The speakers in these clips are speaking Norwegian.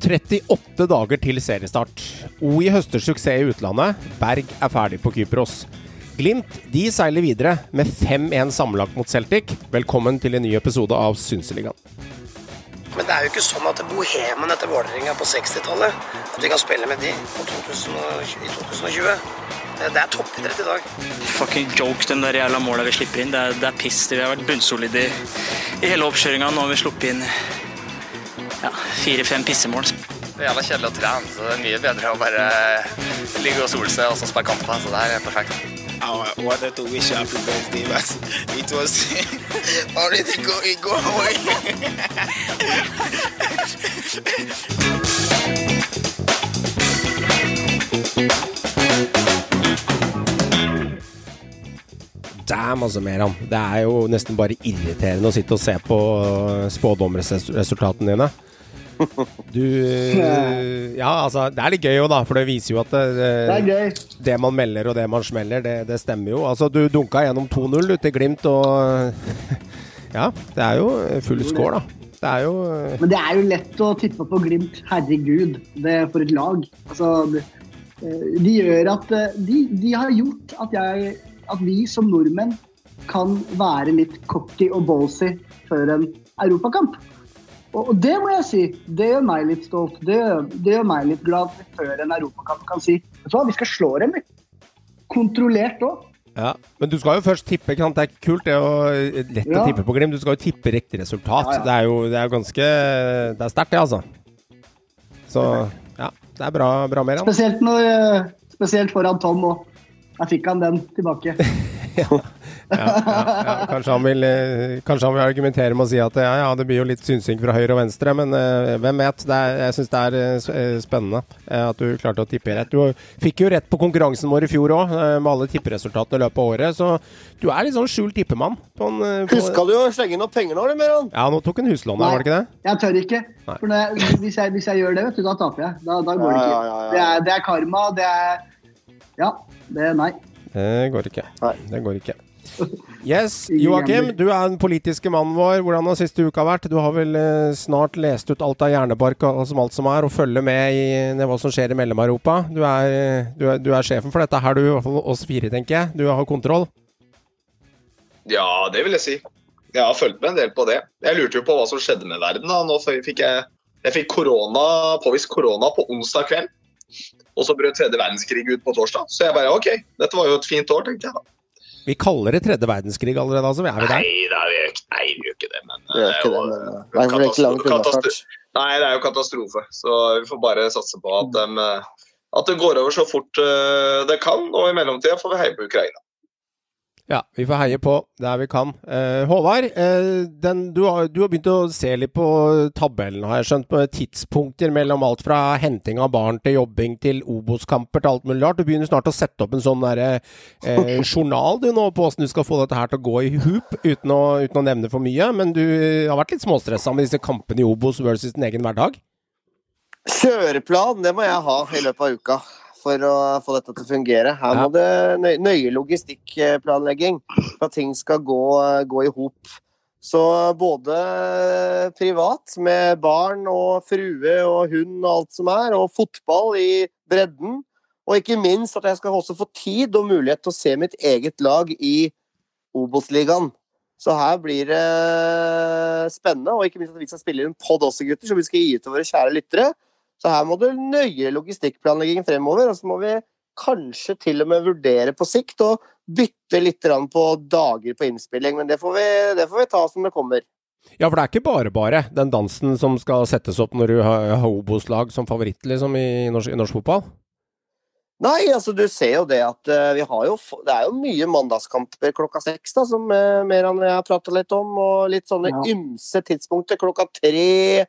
38 dager til seriestart. OI høster suksess i utlandet. Berg ferdig på Kypros. Glimt, de seiler videre med 5-1 sammenlagt mot Celtic. Velkommen til en ny episode av Synseligaen. Men det jo ikke sånn at Bohemen etter Vålerenga på 60-tallet, at vi kan spille med de på i 2020. Det toppidrett i dag. Fucking joke, den der jævla målet vi slipper inn. Det piss. Vi har vært bunnsolide i hele oppkjøringen. Nå har vi sluppet inn 4-5 pissemål. Det jævla kjedelig å trene, så det mye bedre å bare ligge og sole seg og så spille kamper, så det her perfekt. I wanted to wish you happy birthday, but it was already go away. Damn, altså, Meran. Det jo nesten bare irriterende å sitte og se på spådomsresultatene dine. Altså, det litt gøy jo da, for det viser jo at det man melder og det man smeller, det stemmer jo. Altså, du dunka gjennom 2-0 ute i Glimt, og ja, det jo full score da. Men det jo lett å tippe på Glimt, herregud, det for et lag. Altså, de gjør at de har gjort at vi som nordmenn kan være litt cocky og ballsy før en europakamp. Og det må jeg si, det gjør meg litt stolt, det gjør meg litt glad før en europakamp kan si, så vi skal slå dem kontrollert også. Ja, men du skal jo først tippe, ikke sant? Det kult, det lett å tippe på Glimt, du skal jo tippe riktig resultat. Ja. Det jo ganske, det sterkt det altså. Så ja, det bra mer. Spesielt foran Tom, og jeg fikk han den tilbake. Kanskje han vil argumentere med å si at det blir jo litt synsing fra høyre og venstre, men hvem vet? Jeg synes det spennende at du klarte å tippe rett. Du fikk jo rett på konkurransen vår i fjor også, med alle tipperesultatene i løpet av året, så du litt sånn skjult tippemann. Husker du å slenge inn noen penger nå, eller Meran? Ja, nå tok en huslån, var det ikke det? Jeg tør ikke, for hvis jeg gjør det, vet du, da taper jeg. Da går det ikke. Det karma, nei. Det går ikke. Yes, Joakim, du den politiske mannen vår. Hvordan har siste uka vært? Du har vel snart lest ut alt av hjernebark og alt som og følger med i hva som skjer i Mellom-Europa. Du sjefen for dette her, du, i hvert fall oss fire, tenker jeg. Du har kontroll. Ja, det vil jeg si. Jeg har følt med en del på det. Jeg lurte jo på hva som skjedde med verden da. Nå fikk jeg fikk påvist korona på onsdag kveld. Og så brøt tredje verdenskrig ut på torsdag. Så jeg bare, ok, dette var jo et fint år, tenkte jeg da. Vi kaller det tredje verdenskrig allerede, altså. Vi der? Nei, vi gjør ikke det, men det jo katastrofe. Så vi får bare satse på at det går over så fort det kan, og i mellomtiden får vi heie på Ukraina. Ja, vi får heie på der vi kan. Håvard, du har begynt å se litt på tabellen, har jeg skjønt, på tidspunkter mellom alt fra henting av barn til jobbing til Obos-kamper til alt mulig rart. Du begynner snart å sette opp en sånn journal du nå på hvordan du skal få dette her til å gå i hup, uten å nevne for mye, men du har vært litt småstresset med disse kampene i Obos versus din egen hverdag? Kjøreplan, det må jeg ha i løpet av uka for å få dette til å fungere. Her må det nøye logistikkplanlegging for at ting skal gå i hop. Så både privat med barn og frue og hund og alt som og fotball i bredden, og ikke minst at jeg skal også få tid og mulighet til å se mitt eget lag i Obos-ligaen. Så her blir det spennende, og ikke minst at vi skal spille en podd også, gutter, så vi skal gi ut til våre kjære lyttere. Så her må det nøye logistikkplanlegging fremover, og så må vi kanskje til og med vurdere på sikt og bytte litt på dager på innspilling, men det får vi ta som det kommer. Ja, for det ikke bare den dansen som skal settes opp når du har Obos-lag som favoritt liksom, i norsk fotball? Nei, altså du ser jo det at det jo mye mandagskamper klokka 6 da, som Meran og jeg har pratet litt om, og litt sånne ymse tidspunkter klokka 3,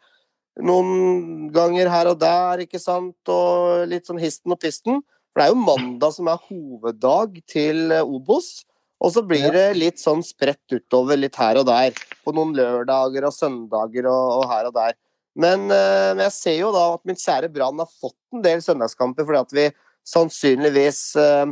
noen ganger her og der, ikke sant, og litt sånn histen og pisten. For det jo mandag som hoveddag til Obos, og så blir det litt sånn spredt utover litt her og der, på noen lørdager og søndager og her og der. Men jeg ser jo da at min kjære Brann har fått en del søndagskamper, fordi at vi sannsynligvis,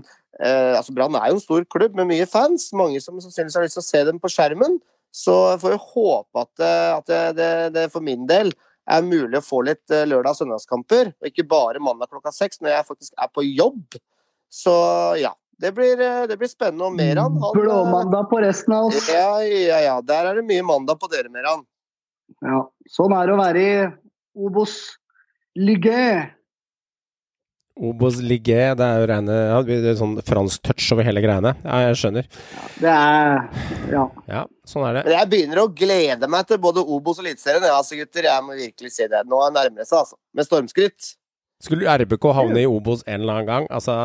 altså Brann jo en stor klubb med mye fans, mange som sannsynligvis har lyst til å se dem på skjermen, så jeg får jo håpe at det for min del mulig å få litt lørdag- og søndagskamper, og ikke bare mandag klokka 6, når jeg faktisk på jobb. Så ja, det blir spennende. Og Meran, Blåmandag på resten av oss. Ja, der det mye mandag på dere, Meran. Ja, sånn det å være i Obos Ligue. Obos Ligue, det jo rene, det sånn fransk touch over hele greiene. Ja, jeg skjønner. Det Ja, sånn det. Men jeg begynner å glede meg til både Obos og Eliteserien. Ja, altså gutter, jeg må virkelig si det. Nå nærmer det seg, altså. Med stormskritt. Skulle RBK havne i Obos en eller annen gang? Altså,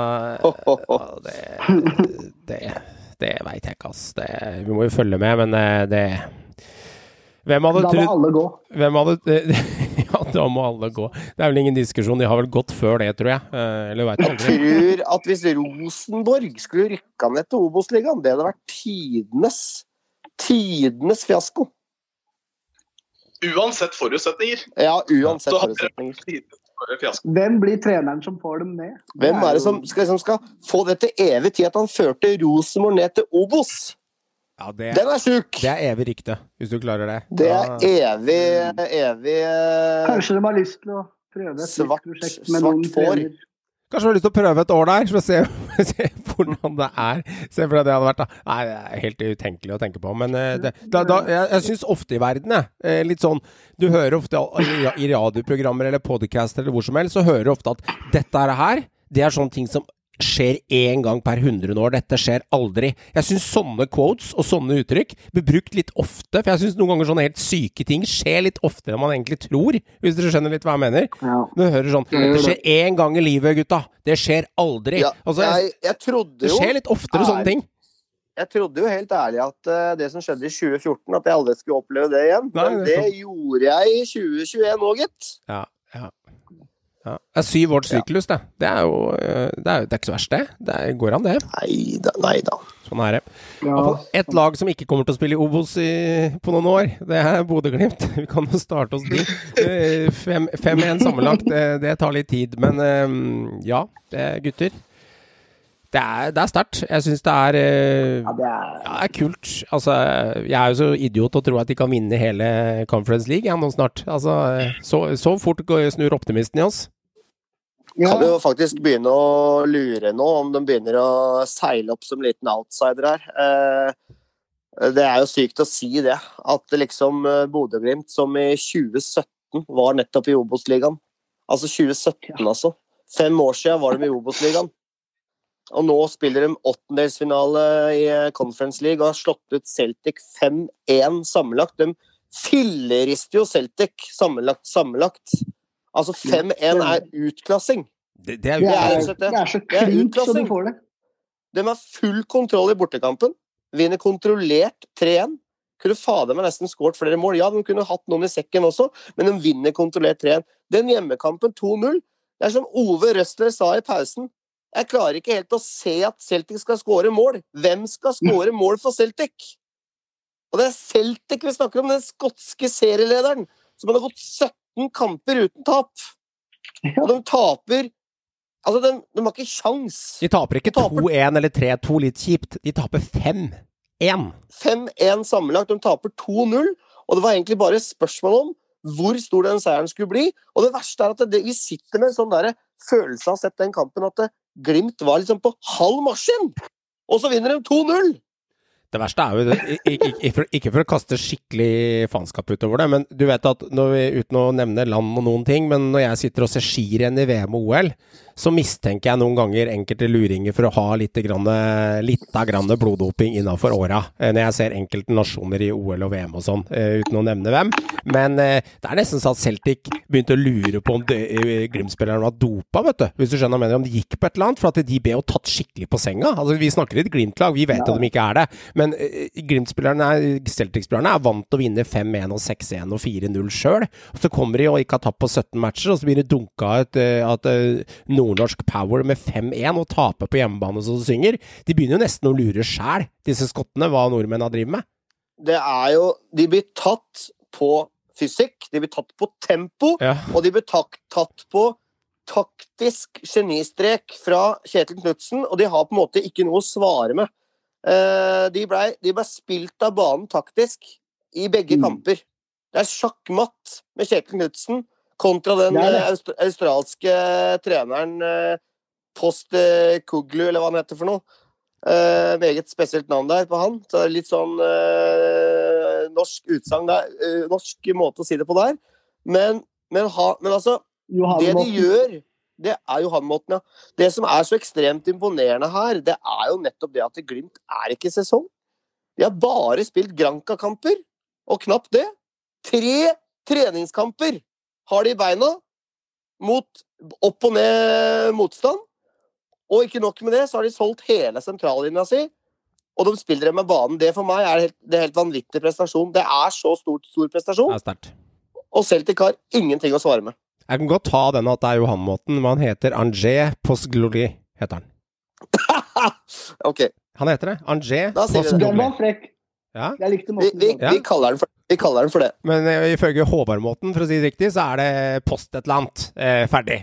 det vet jeg ikke, ass. Vi må jo følge med, men det... Hvem hadde trodd... Da må alle gå. Ja, da må alle gå. Det vel ingen diskusjon, de har vel gått før det, tror jeg. Eller vet jeg tror at hvis Rosenborg skulle rykka ned til Obos-ligaen, det hadde vært tidenes fiasko. Uansett forutsetninger. Ja, uansett forutsetninger. Hvem blir treneren som får dem ned? Hvem det som skal få det til evig tid at han førte Rosenborg ned til Obos? Ja, den sjuk! Det evig rykte, hvis du klarer det. Det evig Kanskje de har lyst til å prøve et svart får. Kanskje du har lyst til å prøve et år der, for å se hvordan det Se for deg det hadde vært da. Nei, det helt utenkelig å tenke på, men jeg synes ofte i verden, litt sånn, du hører ofte i radioprogrammer eller podcast eller hvor som helst, så hører du ofte at dette her, det sånne ting som skjer en gang per 100 år. Dette skjer aldri. Jeg synes sånne quotes og sånne uttrykk blir brukt litt ofte, for jeg synes noen ganger sånne helt syke ting skjer litt oftere enn man egentlig tror, hvis dere skjønner litt hva jeg mener. Ja. Du hører sånn, dette skjer en gang i livet, gutta. Det skjer aldri. Ja, altså, jeg trodde jo... Det skjer litt oftere sånne ting. Jeg trodde jo helt ærlig at det som skjedde i 2014, at jeg aldri skulle oppleve det igjen. Nei, men det gjorde jeg i 2021 nå, gitt. Ja. Det 7 års syklus, det. Det jo det er ikke så verst, det. Det går an, det. Neida. Sånn det. Ja. Et lag som ikke kommer til å spille i Obos på noen år, det Bodø Glimt. Vi kan jo starte oss dit. 5-1 sammenlagt, det tar litt tid. Men ja, gutter. Det sterkt. Jeg synes det kult. Altså, jeg jo så idiot å tro at de kan vinne hele Conference League nå snart. Altså, så fort snur optimisten i oss. Ja. Kan jo faktisk begynne å lure nå om de begynner å seile opp som liten outsider her. Det jo sykt å si det, at liksom Bodø Glimt som i 2017 var nettopp i Obos-ligaen. Altså 2017, altså. 5 år siden var de i Obos-ligaen. Og nå spiller de 8-delsfinale i Conference League og har slått ut Celtic 5-1 sammenlagt. De fillerister jo Celtic sammenlagt. Altså 5-1 utklassing. Det så klink som du får det. De har full kontroll i bortekampen. Vinner kontrollert 3-1. Kunne fader meg nesten skåret flere mål. Ja, de kunne hatt noen i sekken også, men de vinner kontrollert 3-1. Den hjemmekampen 2-0, det som Ove Røsler sa i pausen. Jeg klarer ikke helt å se at Celtic skal skåre mål. Hvem skal skåre mål for Celtic? Og det Celtic vi snakker om, den skotske serielederen, som har gått 17 kamper uten tap. Og de taper... Altså, de har ikke sjans. De taper ikke 2-1 eller 3-2 litt kjipt. De taper 5-1. 5-1 sammenlagt. De taper 2-0. Og det var egentlig bare spørsmål om hvor stor den seieren skulle bli. Og det verste at vi sitter med en sånn der følelse av å ha sett den kampen at Glimt var liksom på halv maskin, og så vinner de 2-0. Det verste jo det, ikke for å kaste skikkelig faenskap utover det, men du vet at uten å nevne land og noen ting, men når jeg sitter og ser skirenn i VM og OL, så mistenker jeg noen ganger enkelte luringer for å ha litt av grann bloddoping innenfor åra, når jeg ser enkelte nasjoner i OL og VM og sånn, uten å nevne hvem. Men det nesten sånn at Celtic begynte å lure på om Glimt-spillerne var dopa, vet du. Hvis du skjønner mener om de gikk på et eller annet, for at de ble jo tatt skikkelig på senga. Altså, vi snakker litt Glimt-lag, vi vet at de ikke det. Men Glimt-spillerne, Celtic-spillerne vant til å vinne 5-1 og 6-1 og 4-0 selv. Og så kommer de og ikke har tapt på 17 matcher, og så blir det dunka at nordnorsk power med 5-1 og taper på hjemmebane så det synger. De begynner jo nesten å lure selv, disse skottene, hva nordmenn har drivet med. Det jo, de blir tatt på fysikk, de blir tatt på tempo, og de blir tatt på taktisk genistrek fra Kjetil Knudsen, og de har på en måte ikke noe å svare med. De ble spilt av banen taktisk i begge kamper. Det sjakkmatt med Kjetil Knudsen kontra den australske treneren Postecoglou, eller hva han heter for noe. Meget spesielt navn der på han. Så det litt sånn norsk utsagn der, norsk måte å si det på der. Men altså, det de gjør, det Johan-måten, ja. Det som så ekstremt imponerende her, det jo nettopp det at Glimt ikke sesong. De har bare spilt Granca-kamper, og knapt det. 3 treningskamper har de i beina mot opp og ned motstand. Og ikke nok med det, så har de solgt hele sentrallinja si, og de spiller det med banen. Det for meg det helt vanvittig prestasjon. Det så stor prestasjon. Det sterkt. Og Celtic har ingenting å svare med. Jeg kan godt ta den at det Johan-måten, men han heter Angers Postgloli, heter han. Ok. Han heter det. Angers Postgloli. Den var frekk. Ja. Jeg likte måten. Vi kaller den for det. Men ifølge Håvard-måten, for å si det riktig, så det post et eller annet ferdig.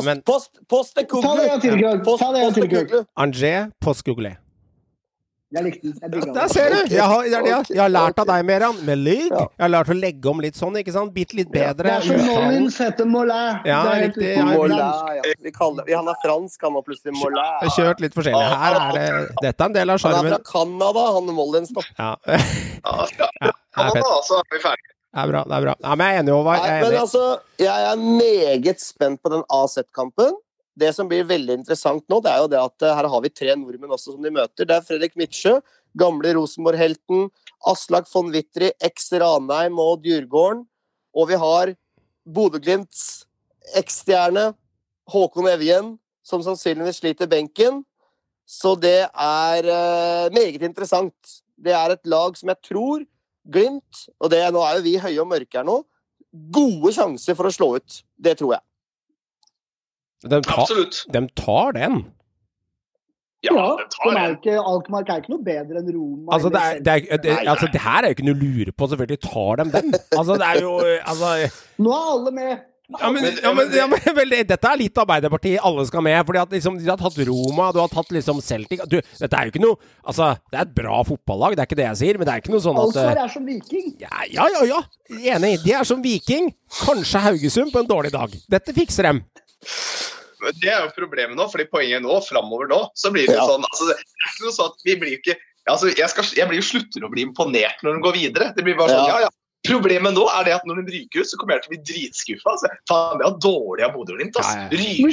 Postecoglou. Angers Postgloli. Jeg likte den. Der ser du! Jeg har lært av deg, Meran. Med ligg. Jeg har lært å legge om litt sånn, ikke sant? Bitt litt bedre. Det som Mollins heter Mollin. Ja, riktig. Han fransk, han var plutselig Mollin. Jeg har kjørt litt forskjellig. Her dette en del av skjermen. Han fra Canada, han Mollins. Ja. Canada, så vi ferdig. Det bra. Ja, men jeg enig, Håvard. Men altså, jeg meget spent på den AZ-kampen. Det som blir veldig interessant nå, det jo det at her har vi 3 nordmenn også som de møter. Det Fredrik Midtsjø, gamle Rosenborg-helten, Aslak von Wittry, eks-Ranheim og Djurgården. Og vi har Bodø-Glimts eks-stjerne, Håkon Evjen, som sannsynligvis sliter benken. Så det meget interessant. Det et lag som jeg tror Glimt, og nå jo vi høye og mørke her nå, gode sjanser for å slå ut. Det tror jeg. Absolutt. De tar den. Ja, de tar den. Alkmaar ikke noe bedre enn Roma. Altså, det her jo ikke noe å lure på, selvfølgelig tar de den. Altså, det jo Nå alle med. Ja, men vel, dette litt Arbeiderpartiet, alle skal med, fordi at liksom, de har tatt Roma, du har tatt liksom Celtic, dette jo ikke noe, altså, det et bra fotballag, det ikke det jeg sier, men det ikke noe sånn at... Alsvar som Viking. Ja, enig, de som Viking, kanskje Haugesund på en dårlig dag. Dette fikser dem. Men det jo problemet nå, fordi poenget nå, fremover nå, så blir det jo sånn, altså, det ikke noe sånn at vi blir jo ikke, altså, jeg blir jo slutter å bli imponert når de går videre, det blir bare sånn, ja. Problemet nå det at når de ryker ut, så kommer jeg til å bli dritskuffa. Altså. Faen, det dårlig av Bodø-Glimt. Jeg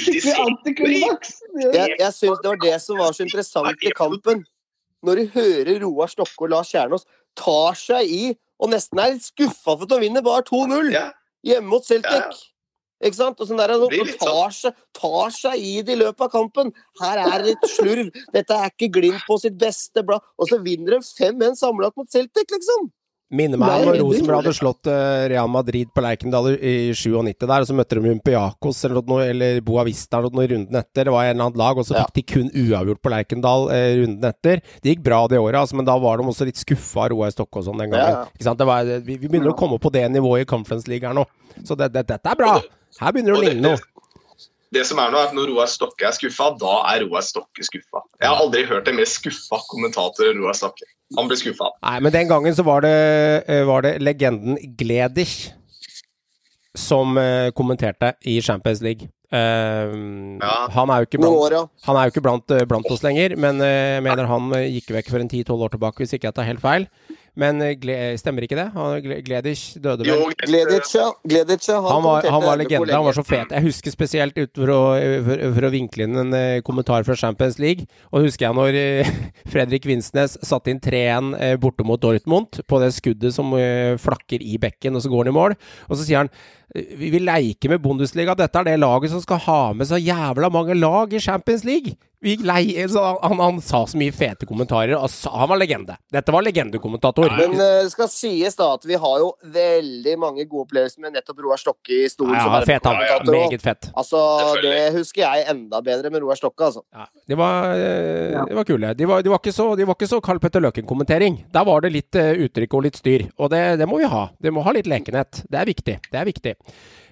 synes det var det som var så interessant i kampen. Når du hører Roar Stokke og Lars Kjernås tar seg i, og nesten litt skuffa for å vinne bare 2-0 hjemme mot Celtic. Ikke sant? Og sånn der, tar seg i det i løpet av kampen. Her det litt slurv. Dette ikke Glimt på sitt beste blad. Og så vinner de 5-1 samlet mot Celtic, liksom. Minner meg om når Rosenborg hadde slått Real Madrid på Lerkendal i 97 der, og så møtte de Olympiakos eller Boavista eller noe i runden etter. Det var en eller annen lag, og så fikk de kun uavgjort på Lerkendal runden etter. Det gikk bra det året, altså, men da var de også litt skuffa av Roar Stokke og sånn den gangen. Ikke sant? Vi begynner å komme på det nivået i Conference League her nå. Så dette bra. Her begynner det å ligne noe. Det som nå at når Roar Stokke skuffa, da Roar Stokke skuffa. Jeg har aldri hørt en mer skuffa kommentator enn Roar Stokke. Han ble skuffa. Nei, men den gangen så var det legenden Gledich som kommenterte i Champions League. Han jo ikke blant oss lenger, men jeg mener han gikk vekk for en 10-12 år tilbake, hvis ikke jeg tar helt feil. Men stemmer ikke det? Gledich døde vel? Jo, Gledich, han var legende, han var så fet. Jeg husker spesielt ut for å vinkle inn en kommentar fra Champions League, og husker jeg når Fredrik Vinsnes satte inn 3-1 borte mot Dortmund på det skuddet som flakker i bekken, og så går han i mål, og så sier han vi vil leke med Bundesliga, dette det laget som skal ha med så jævla mange lag i Champions League. Han sa så mye fete kommentarer, og han var legende. Dette var legendekommentator. Men det skal sies da at vi har jo veldig mange gode opplevelser med nettopp Roar Stokke i stolen som fet, meget fett. Altså, det husker jeg enda bedre med Roar Stokke, altså. Ja, de var kule. De var ikke så Karl Petter Løken-kommentering. Der var det litt uttrykk og litt styr, og det må vi ha. Det må ha litt lekenhet. Det viktig.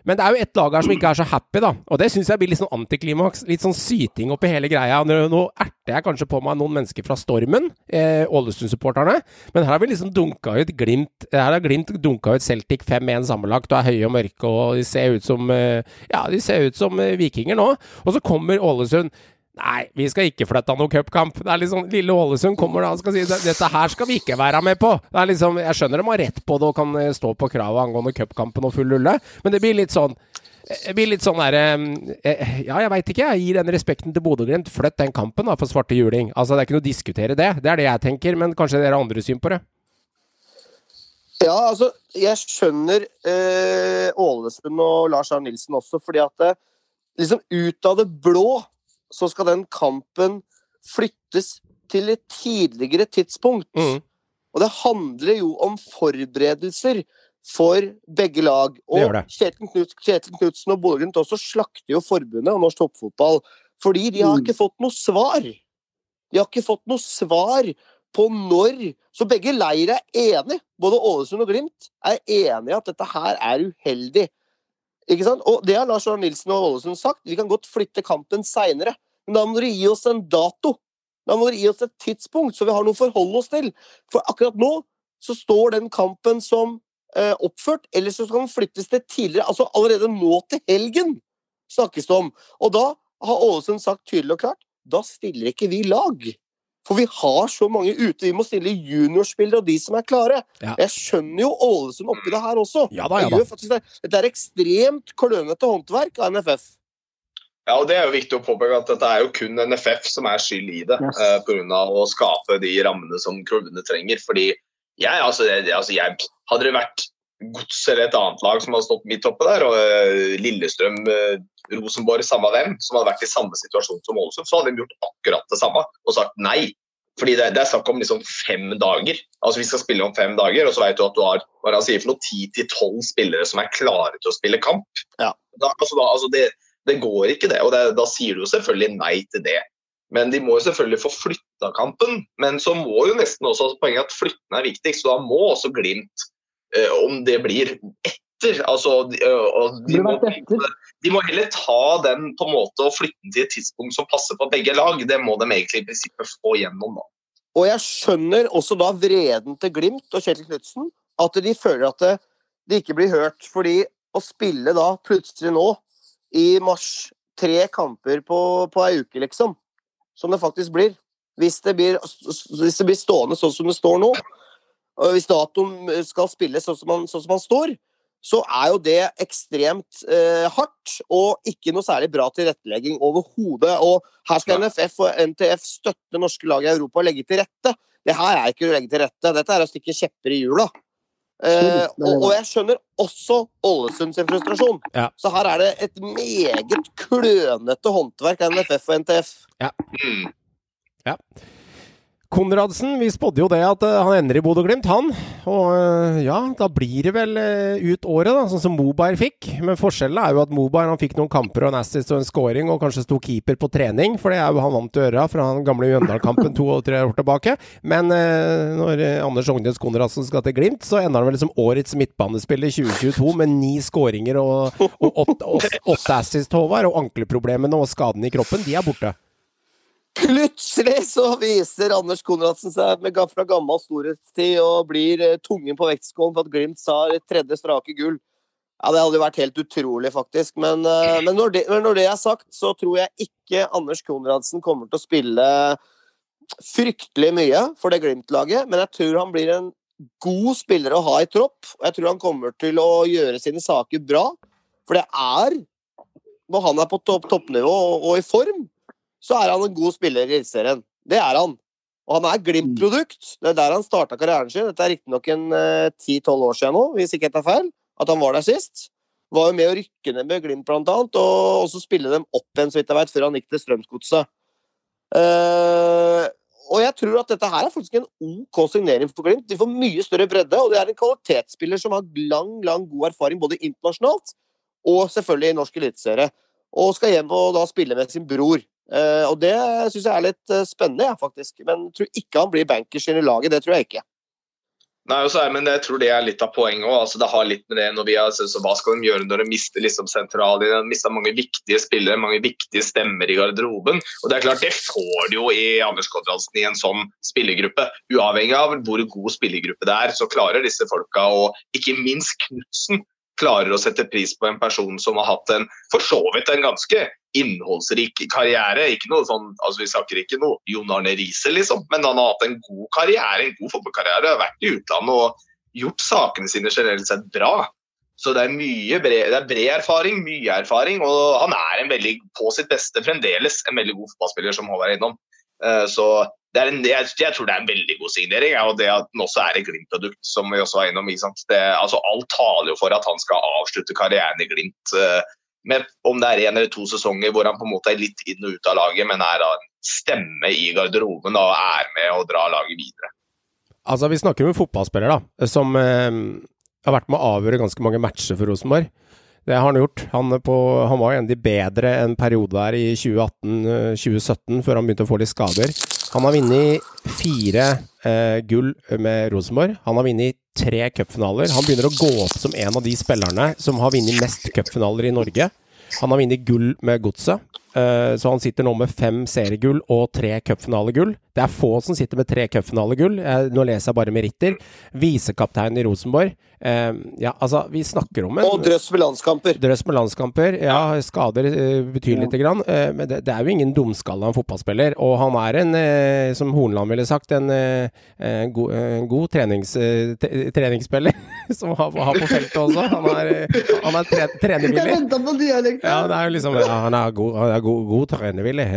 Men det jo et lag her som ikke så happy, da. Og det synes jeg blir litt sånn antiklimaks. Litt sånn syting oppi hele greia. Nå erter jeg kanskje på meg noen mennesker fra Stormen, Ålesund-supporterne. Men her har vi liksom dunket ut Glimt. Her har Glimt dunket ut Celtic 5-1 sammenlagt, og høye og mørke, og de ser ut som, de ser ut som vikinger nå. Og så kommer Ålesund. Nei, vi skal ikke flytte noen cupkamp. Det liksom, lille Ålesund kommer da og skal si, dette her skal vi ikke være med på. Det liksom, jeg skjønner de har rett på det og kan stå på kravet angående cupkampen og full rulle, men det blir litt sånn der, ja, jeg vet ikke, jeg gir den respekten til Bodø Glimt, flytt den kampen da, for svarte juling. Altså, det ikke noe å diskutere det. Det det jeg tenker, men kanskje dere har andre syn på det? Ja, altså, jeg skjønner Ålesund og Lars Arne Nilsen også, fordi at liksom ut av det blå så skal den kampen flyttes til et tidligere tidspunkt. Og det handler jo om forberedelser for begge lag. Og Kjetil Knudsen og Bodø Glimt også slakter jo forbundet og norsk toppfotball, fordi de har ikke fått noe svar. De har ikke fått noe svar på når. Så begge leire enige, både Ålesund og Glimt enige at dette her uheldig. Ikke sant? Og det har Lars Arne Nilsen og Ålesund sagt. Vi kan godt flytte kampen senere. Men da må dere gi oss en dato. Da må dere gi oss et tidspunkt, så vi har noe å forholde oss til. For akkurat nå så står den kampen som oppført, eller så skal den flyttes til tidligere. Altså allerede nå til helgen snakkes det om. Og da har Ålesund sagt tydelig og klart, da stiller ikke vi lag. For vi har så mange ute. Vi må stille juniorspillere og de som klare. Ja. Jeg skjønner jo Ålesund oppi det her også. Ja da. Dette ekstremt klønete håndverk av NFF. Ja, og det jo viktig å påpeke at dette jo kun NFF som skyld i det, på grunn av å skape de rammene som klubbene trenger. Fordi hadde det vært Gods eller et annet lag som hadde stått midt oppe der, og Lillestrøm, Rosenborg, samme hvem, som hadde vært i samme situasjon som Ålesund, så hadde de gjort akkurat det samme og sagt nei. Fordi det snakk om liksom 5 dager. Altså vi skal spille om 5 dager, og så vet du at du har, hva han sier for noe, 10-12 spillere som klare til å spille kamp. Ja. Det går ikke det, og da sier du jo selvfølgelig nei til det. Men de må jo selvfølgelig få flyttet kampen, men så må jo nesten også poenget at flytten viktigst, så da må også Glimt, om det blir etter, altså de må heller ta den på en måte og flytte den til et tidspunkt som passer på begge lag. Det må de egentlig i prinsippet få gjennom da. Og jeg skjønner også da vreden til Glimt og Kjetil Knudsen, at de føler at de ikke blir hørt, fordi å spille da plutselig nå i mars 3 kamper på en uke liksom, som det faktisk blir. Hvis det blir stående sånn som det står nå, og hvis datoen skal spille sånn som man står, så jo det ekstremt hardt, og ikke noe særlig bra tilrettelegging overhodet. Og her skal NFF og NTF støtte norske lag i Europa og legge til rette. Det her ikke å legge til rette, dette å stikke kjepper i hjula. Og jeg skjønner også Ålesund sin frustrasjon. Ja. Så her det et meget klønete håndverk av NFF og NTF. Ja. Konradsen, vi spådde jo det at han ender i Bodø Glimt, han. Og ja, da blir det vel ut året da, sånn som Moberg fikk. Men forskjellen jo at Moberg, han fikk noen kamper og en assist og en scoring, og kanskje sto keeper på trening, for det jo han vant til å gjøre fra den gamle Jøndal-kampen 2-3 år tilbake. Men når Anders Ognes Konradsen skal til Glimt, så ender han vel som årets midtbanespiller i 2022 med 9 scoringer og 8 assist, Håvard, og ankelproblemene og skadene i kroppen, de borte. Plutselig så viser Anders Konradsen seg fra gammel storhetstid og blir tungen på vektskålen for at Glimt sa 3. strake gull. Ja, det hadde jo vært helt utrolig faktisk, men når det sagt, så tror jeg ikke Anders Konradsen kommer til å spille fryktelig mye for det Glimt-laget, men jeg tror han blir en god spiller å ha i tropp, og jeg tror han kommer til å gjøre sine saker bra, for det når han på toppnivå og i form, så han en god spiller i serien. Det han. Og han Glimt-produkt. Det der han startet karrieren sin. Dette riktig nok en 10-12 år siden nå, hvis ikke jeg feil, at han var der sist. Var jo med å rykke ned med Glimt blant annet, og også spille dem opp igjen, så vidt jeg vet, før han gikk til Strømsgodset. Og jeg tror at dette her faktisk en OK signering for Glimt. De får mye større bredde, og det en kvalitetsspiller som har lang god erfaring, både internasjonalt og selvfølgelig i norsk eliteserie. Og skal hjem og da spille med sin bror. Og det synes jeg litt spennende, faktisk. Men jeg tror ikke han blir bankers i laget, det tror jeg ikke. Nei, men jeg tror det litt av poenget også. Altså, det har litt med det når vi har så hva skal de gjøre når de mister liksom sentralen? De har mistet mange viktige spillere, mange viktige stemmer i garderoben. Og det klart, det får de jo i Anders Konradsen i en sånn spillergruppe. Uavhengig av hvor god spillergruppe det så klarer disse folka, og ikke minst Knudsen, klarer å sette pris på en person som har hatt for så vidt en ganske innholdsrik karriere. Ikke noe sånn, altså vi snakker ikke noe Jon Arne Riise liksom, men han har hatt en god karriere, en god fotballkarriere, har vært i utlandet og gjort sakene sine generelt sett bra. Så det bred erfaring, mye erfaring, og han en veldig på sitt beste fremdeles en veldig god fotballspiller som Håvard innom. Så jeg tror det en veldig god signering, og det at den også et Glimt-produkt, som vi også var innom. Altså, alt taler jo for at han skal avslutte karrieren i Glimt, med, om det 1 eller 2 sesonger hvor han på en måte litt inn og ut av laget, men da en stemme i garderoben og med å dra laget videre. Altså, vi snakker om en fotballspiller da, som har vært med å avgjøre ganske mange matcher for Rosenborg. Det har han gjort. Han var en av de bedre en periode der i 2018-2017, før han begynte å få litt skader. Han har vunnet 4 gull med Rosenborg. Han har vunnet 3 cupfinaler. Han begynner å gå opp som en av de spillerne som har vunnet mest cupfinaler i Norge. Han har vunnet gull med Godset. Så han sitter nå med 5 seriegull og 3 cupfinalegull. Det få som sitter med 3 cupfinalegull. Nå leser jeg bare meritter. Visekaptein i Rosenborg. Ja, altså, vi snakker om og drøss med landskamper. Drøss med landskamper, ja, skader betyr litt grann, men det jo ingen dumskalle av en fotballspiller, og han som Hornland ville sagt, en god treningsspiller, som har på feltet også. Han trenervillig. Jeg ventet på dialekten. Ja, det jo liksom, ja, han god trenervillig.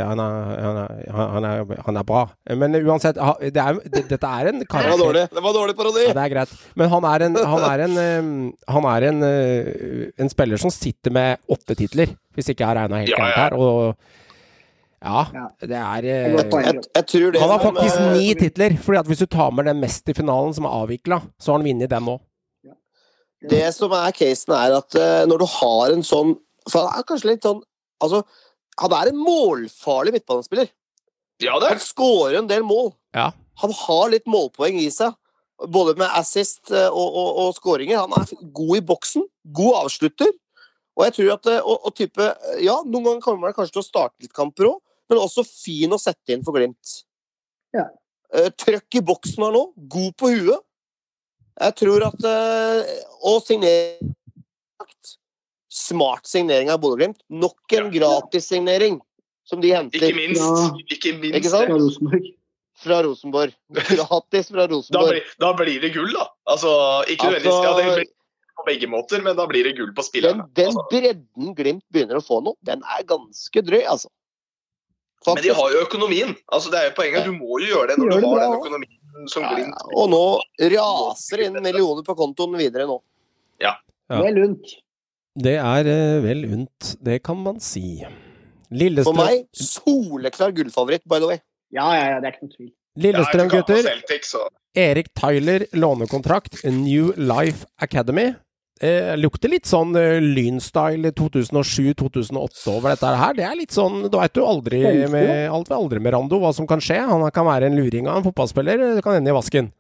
Han bra. Men uansett, dette en karakter. Det var dårlig parodi. Ja, det greit. Men han en spiller som sitter med 8 titler, hvis ikke jeg regnet helt gærent her, og ja, det jeg tror det han har faktisk 9 titler, fordi at hvis du tar med den mest i finalen som avviklet, så har han vunnet den også. Det som casen at når du har en sånn, for han kanskje litt sånn, altså, han en målfarlig midtbanespiller. Ja, det Han skårer en del mål. Ja. Han har litt målpoeng i seg, både med assist og skåringer. Han god i boksen, god avslutter, og jeg tror at og type, ja, noen ganger kommer han kanskje til å starte litt kamper også, men også fin å sette inn for Glimt. Ja. Trøkk i boksen her nå, god på huet. Jeg tror at og signering, smart signering av Bodø-Glimt, nok en gratis signering som de henter. Ikke minst. Ikke sant? Fra Rosenborg. Gratis fra Rosenborg. Da blir det gull, da. Altså, ikke nødvendigvis, ja, det blir på begge måter, men da blir det gull på spillerne. Den bredden Glimt begynner å få nå, den ganske drøy, altså. Faktisk. Men de har jo økonomien. Altså, det jo poenget. Du må jo gjøre det når du har den økonomien som Glimt. Ja, og nå raser inn millioner på kontoen videre nå. Ja. Vel unt. Det vel unt, det kan man si. For meg, soleklar gullfavoritt, by the way. Ja, det ikke noe tvil. Lillestrøm, gutter. Celtic, Erik Tyler, lånekontrakt, New Life Academy. Lukter litt sånn Lynstyle 2007-2008 over dette her. Det litt sånn, du vet jo aldri med Rando hva som kan skje. Han kan være en luring av en fotballspiller, det kan ende i vasken.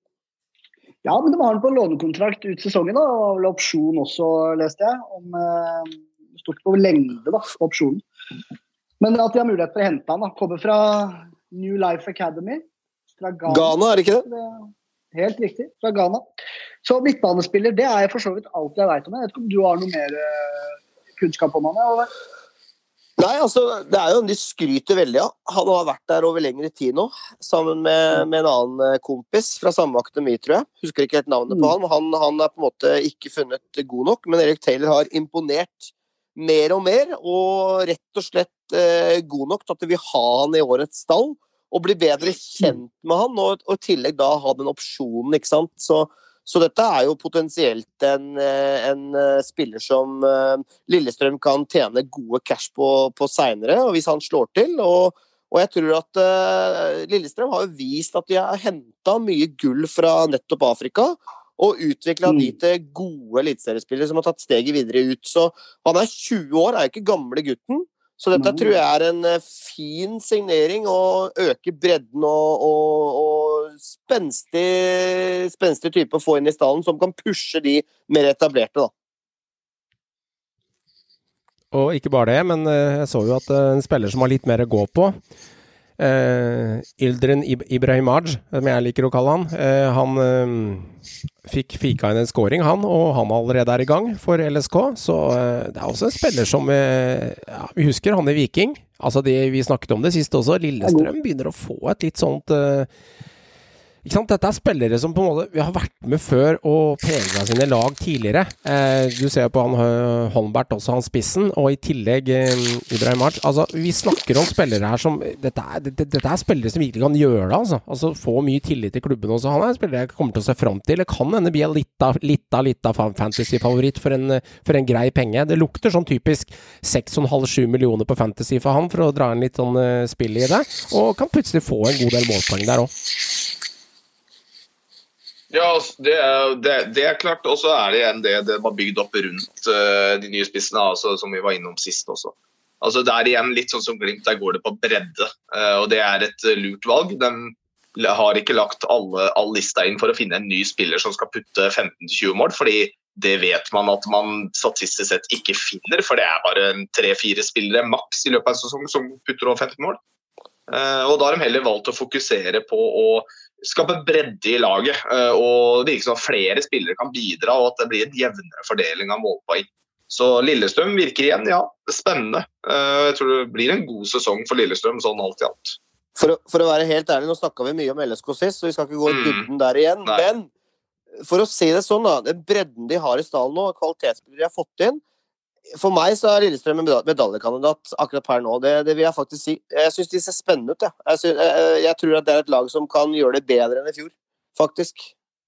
Ja, men de har han på lånekontrakt ut sesongen da, og vel opsjon også, leste jeg, om stort på lengde da, på opsjonen. Men at de har mulighet for å hente han da, kommer fra New Life Academy, fra Ghana. Ghana, det ikke det? Helt riktig, fra Ghana. Så midtbanespiller, det for så vidt alt jeg vet om det. Jeg vet ikke om du har noe mer kunnskap om han, eller? Nei, altså, det jo de skryter veldig av. Han har vært der over lengre tid nå, sammen med en annen kompis fra samme akademi, tror jeg. Husker ikke helt navnet på han. Han på en måte ikke funnet god nok, men Erik Taylor har imponert mer og mer, og rett og slett god nok til at vi har han i årets stall, og bli bedre kjent med han, og i tillegg da ha den opsjonen, ikke sant? Så dette jo potensielt en spiller som Lillestrøm kan tjene gode cash på senere, og hvis han slår til, og jeg tror at Lillestrøm har jo vist at de har hentet mye gull fra nettopp Afrika, og utviklet de til gode eliteseriespillere som har tatt steget videre ut. Så han 20 år, ikke gamle gutten, Så dette tror jeg en fin signering og øker bredden og spenstig type å få inn I stallen som kan pushe de mer etablerte da. Og ikke bare det, men jeg så jo at en spiller som har litt mer å gå på, Ildren Ibrahimaj, som jeg liker å kalle han fikk fika inn en scoring han, og han allerede I gang for LSK, så det også en spiller som vi husker han I Viking, altså vi snakket om det sist også, Lillestrøm begynner å få et litt sånt ikke sant? Dette spillere som på en måte vi har vært med før og preget sine lag tidligere. Du ser på han Holmbert også, han spissen, og I tillegg Ibrahimaj. Altså, vi snakker om spillere her som dette spillere som virkelig kan gjøre det, altså få mye tillit I klubben også. Han en spiller jeg kommer til å se frem til. Det kan hende bli en litt av fantasy-favoritt for en grei penge. Det lukter sånn typisk 6,5-7 millioner på fantasy for han, for å dra en litt sånn spill I det, og kan plutselig få en god del målpoeng der også. Ja, det klart, og så det igjen det var bygd opp rundt de nye spissene, altså, som vi var innom sist også. Altså, det igjen litt sånn som Glimt, der går det på bredde, og det et lurt valg. De har ikke lagt all lista inn for å finne en ny spiller som skal putte 15-20 mål, fordi det vet man at man statistisk sett ikke finner, for det bare 3-4 spillere maks I løpet av en sesong som putter over 15 mål. Og da har de heller valgt å fokusere på å skape bredde I laget, og det virker som at flere spillere kan bidra, og at det blir en jevnere fordeling av målpoeng. Så Lillestrøm virker igjen, ja, spennende. Jeg tror det blir en god sesong for Lillestrøm, sånn alt I alt. For å være helt ærlig, nå snakket vi mye om LSK sist, så vi skal ikke gå I dybden der igjen, men for å si det sånn da, den bredden de har I stallen nå, kvalitetsspillere de har fått inn, for meg så Lillestrøm en medaljekandidat akkurat per nå, det vil jeg faktisk si. Jeg synes de ser spennende ut, ja. Jeg tror at det et lag som kan gjøre det bedre enn I fjor, faktisk.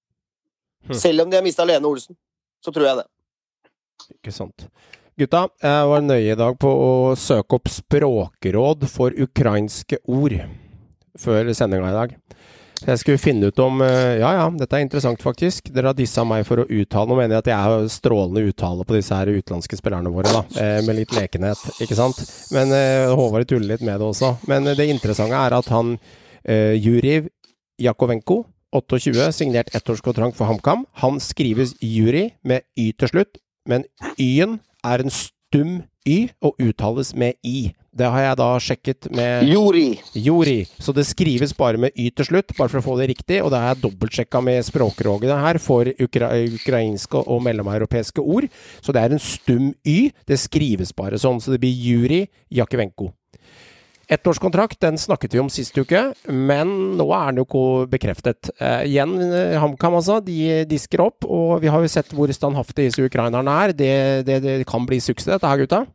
Selv om de har mistet Lene Olsen, så tror jeg det. Ikke sant. Gutta, jeg var nøye I dag på å søke opp språkråd for ukrainske ord før sendingen I dag. Jeg skulle finne ut om, dette interessant faktisk. Dere har disset meg for å uttale, nå mener jeg at jeg har strålende uttale på disse her utenlandske spillerne våre da, med litt lekenhet, ikke sant? Men Håvard tuller litt med det også. Men det interessante at han, Juriv Jakovenko, 28, signert ettårskontrakt for HamKam. Han skrives Juri med Y til slutt, men Y-en en stum Y og uttales med I. Det har jeg da sjekket med Juri. Så det skrives bare med Y til slutt, bare for å få det riktig, og det har jeg dobbeltsjekket med språkrådene her for ukrainske og mellomeuropeiske ord. Så det en stum Y, det skrives bare sånn, så det blir Juri Jakovenko. Ettårskontrakt, den snakket vi om sist uke, men nå den jo ikke bekreftet. Igjen, HamKam altså, de disker opp, og vi har jo sett hvor standhaftig disse ukrainerne Det kan bli suksess, dette her, gutta.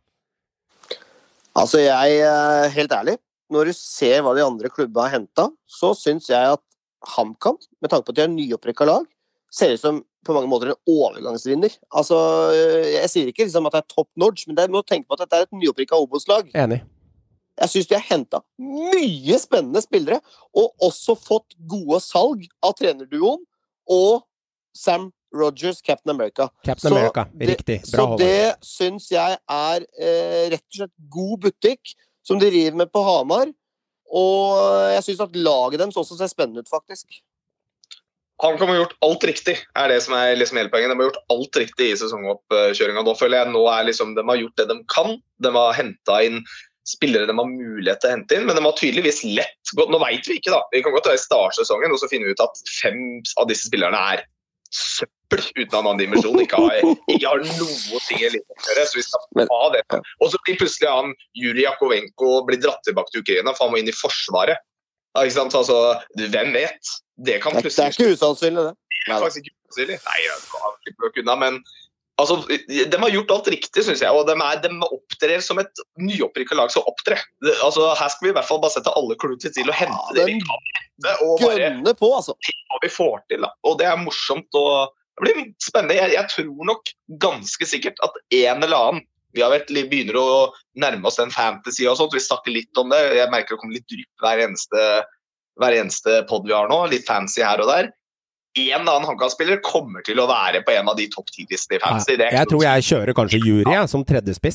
Altså, jeg helt ærlig, når du ser hva de andre klubbene har hentet, så synes jeg at HamKam, med tanke på at de har nyopprykket lag, ser ut som på mange måter en overgangsvinner. Altså, jeg sier ikke liksom at det top notch, men det må tenke på at dette et nyopprykket Obos-lag. Enig. Jeg synes de har hentet mye spennende spillere, og også fått gode salg av trenerduoen og Sam Rogers, Captain America. Captain America, riktig. Bra, så det synes jeg rett og slett god butikk som de river med på Hamar, og jeg synes at laget deres også ser spennende ut, faktisk. HamKam har gjort alt riktig, det som liksom hele poenget. De har gjort alt riktig I sesongoppkjøringen. Nå føler jeg nå liksom, de har gjort det de kan. De har hentet inn spillere de har mulighet til å hente inn, men de har tydeligvis lett gått. Nå vet vi ikke da. Vi kan godt ta I startsesongen, og så finner vi ut at 5 av disse spillerne søppel uten en annen dimensjon. Ikke har noe ting I livet å gjøre, så vi skal ha det. Og så blir plutselig han, Juri Jakovenko, blir dratt tilbake til Ukraina, for han må inn I forsvaret. Ja, ikke sant? Altså, hvem vet? Det kan plutselig... Det ikke usannsynlig, det. Det faktisk ikke usannsynlig. Nei, jeg kan ikke kunne, men altså, de har gjort alt riktig, synes jeg, og de opptrer som et nyopprykket lag som opptrer. Altså, her skal vi I hvert fall bare sette alle kluter til å hente det vi kan hente, og bare på, altså. Hva vi får til, da. Og det morsomt, og det blir spennende. Jeg tror nok ganske sikkert at en eller annen, vi har begynner å nærme oss den fantasy og sånt, vi snakker litt om det, jeg merker det kommer litt drypp hver eneste podd vi har nå, litt fancy her og der. En eller annen HamKam-spiller kommer til å være på en av de topp 10-listene I fantasy. Jeg tror jeg kjører kanskje Juri som tredje spiss.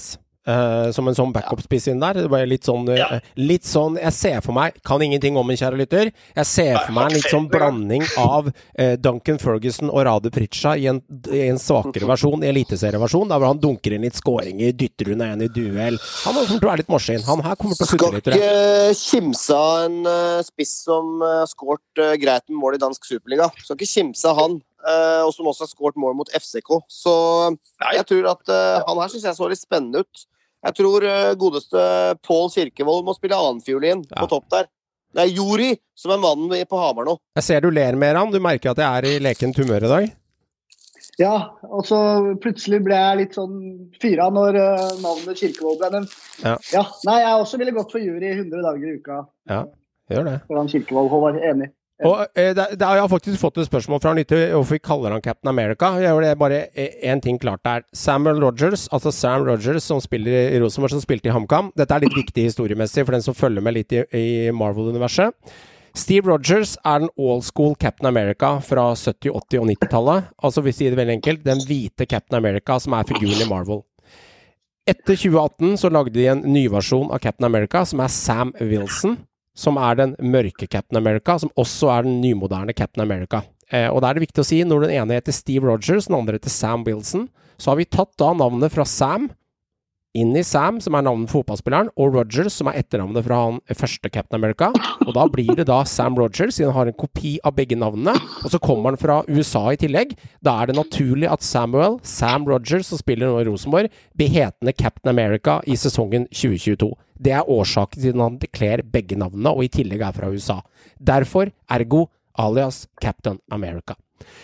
som en sånn backup-spiss inn der. Det var litt sånn, jeg ser for meg, kan ingenting om en kjære lytter, jeg ser for meg en litt sånn blanding av Duncan Ferguson og Rade Pritcha i en svakere versjon, i eliteserieversjon, der hvor han dunker inn litt skåringer, dytter under en i duell. Han kommer til å være litt morsin. Han her kommer til å futte litt. Skal ikke kimse av en spiss som har skårt greit med mål i dansk Superliga. Skal ikke kimse av han. Og som også har skårt mål mot FCK. Så jeg tror at han her synes jeg så litt spennende ut. Jeg tror godeste Pål Kirkevold må spille annenfiolin på topp der. Det Juri som mannen på Hamar nå. Jeg ser du ler mer han. Du merker at jeg i lekent humør i dag. Ja, og så plutselig ble jeg litt sånn fyra når navnet Kirkevold ble nevnt. Ja, nei, jeg også ville gått for Juri 100 dager i uka. Ja, gjør det. Foran Kirkevold, Håvard, enig. Og jeg har faktisk fått et spørsmål fra en lytter hvorfor vi kaller han Captain America. Jeg gjør det bare en ting klart der. Samuel Rogers, altså Sam Rogers som spiller i Rosenborg, som spilte i HamKam. Dette litt viktig historiemessig for den som følger med litt i Marvel-universet. Steve Rogers den old school Captain America fra 70-, 80- og 90-tallet. Altså vi sier det veldig enkelt, den hvite Captain America som figuren i Marvel. Etter 2018 så lagde de en ny versjon av Captain America som Sam Wilson, som den mørke Captain America, som også den nymoderne Captain America. Og det det viktig å si, når den ene heter Steve Rogers, den andre heter Sam Wilson, så har vi tatt da navnet fra Sam, inn i Sam, som navnet for fotballspilleren, og Rogers, som etternavnet fra han første Captain America, og da blir det da Sam Rogers, siden han har en kopi av begge navnene, og så kommer han fra USA i tillegg. Da det naturlig at Sam Rogers, som spiller nå i Rosenborg, blir hetende Captain America i sesongen 2022. Det årsaken til at han dekler begge navnene, og i tillegg fra USA. Derfor, ergo, alias Captain America.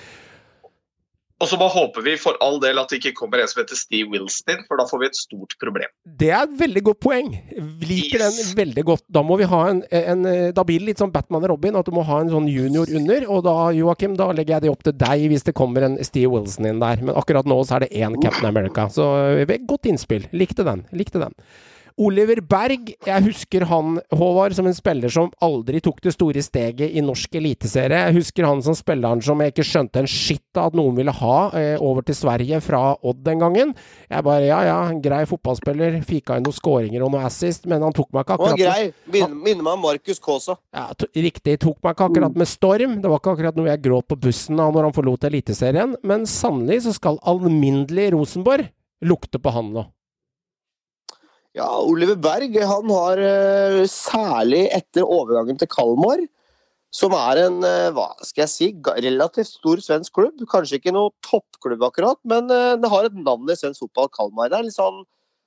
Og så bare håper vi for all del at det ikke kommer en som heter Steve Wilson inn, for da får vi et stort problem. Det et veldig godt poeng. Liker den veldig godt. Da må vi ha da blir det litt sånn Batman og Robin, at du må ha en sånn junior under, og da, Joakim, da legger jeg det opp til deg hvis det kommer en Steve Wilson inn der. Men akkurat nå så det en Captain America, så godt innspill. Likte den. Oliver Berg, jeg husker han, Håvard, som en spiller som aldri tok det store steget i norsk eliteserie. Jeg husker han som spilleren som jeg ikke skjønte en shit av at noen ville ha over til Sverige fra Odd den gangen. Jeg bare, en grei fotballspiller, fika inn noen skåringer og noe assist, men han tok meg ikke akkurat... Han grei, minner meg om Markus Kåsa. Ja, riktig, tok meg ikke akkurat med storm. Det var ikke akkurat noe jeg gråt på bussen av når han forlot eliteserien, men sannelig så skal alminnelig Rosenborg lukte på han nå. Ja, Oliver Berg, han har særlig etter overgangen til Kalmar, som en, hva skal jeg si, relativt stor svensk klubb. Kanskje ikke noe toppklubb akkurat, men det har et navn i svensk fotball, Kalmar. Det litt sånn,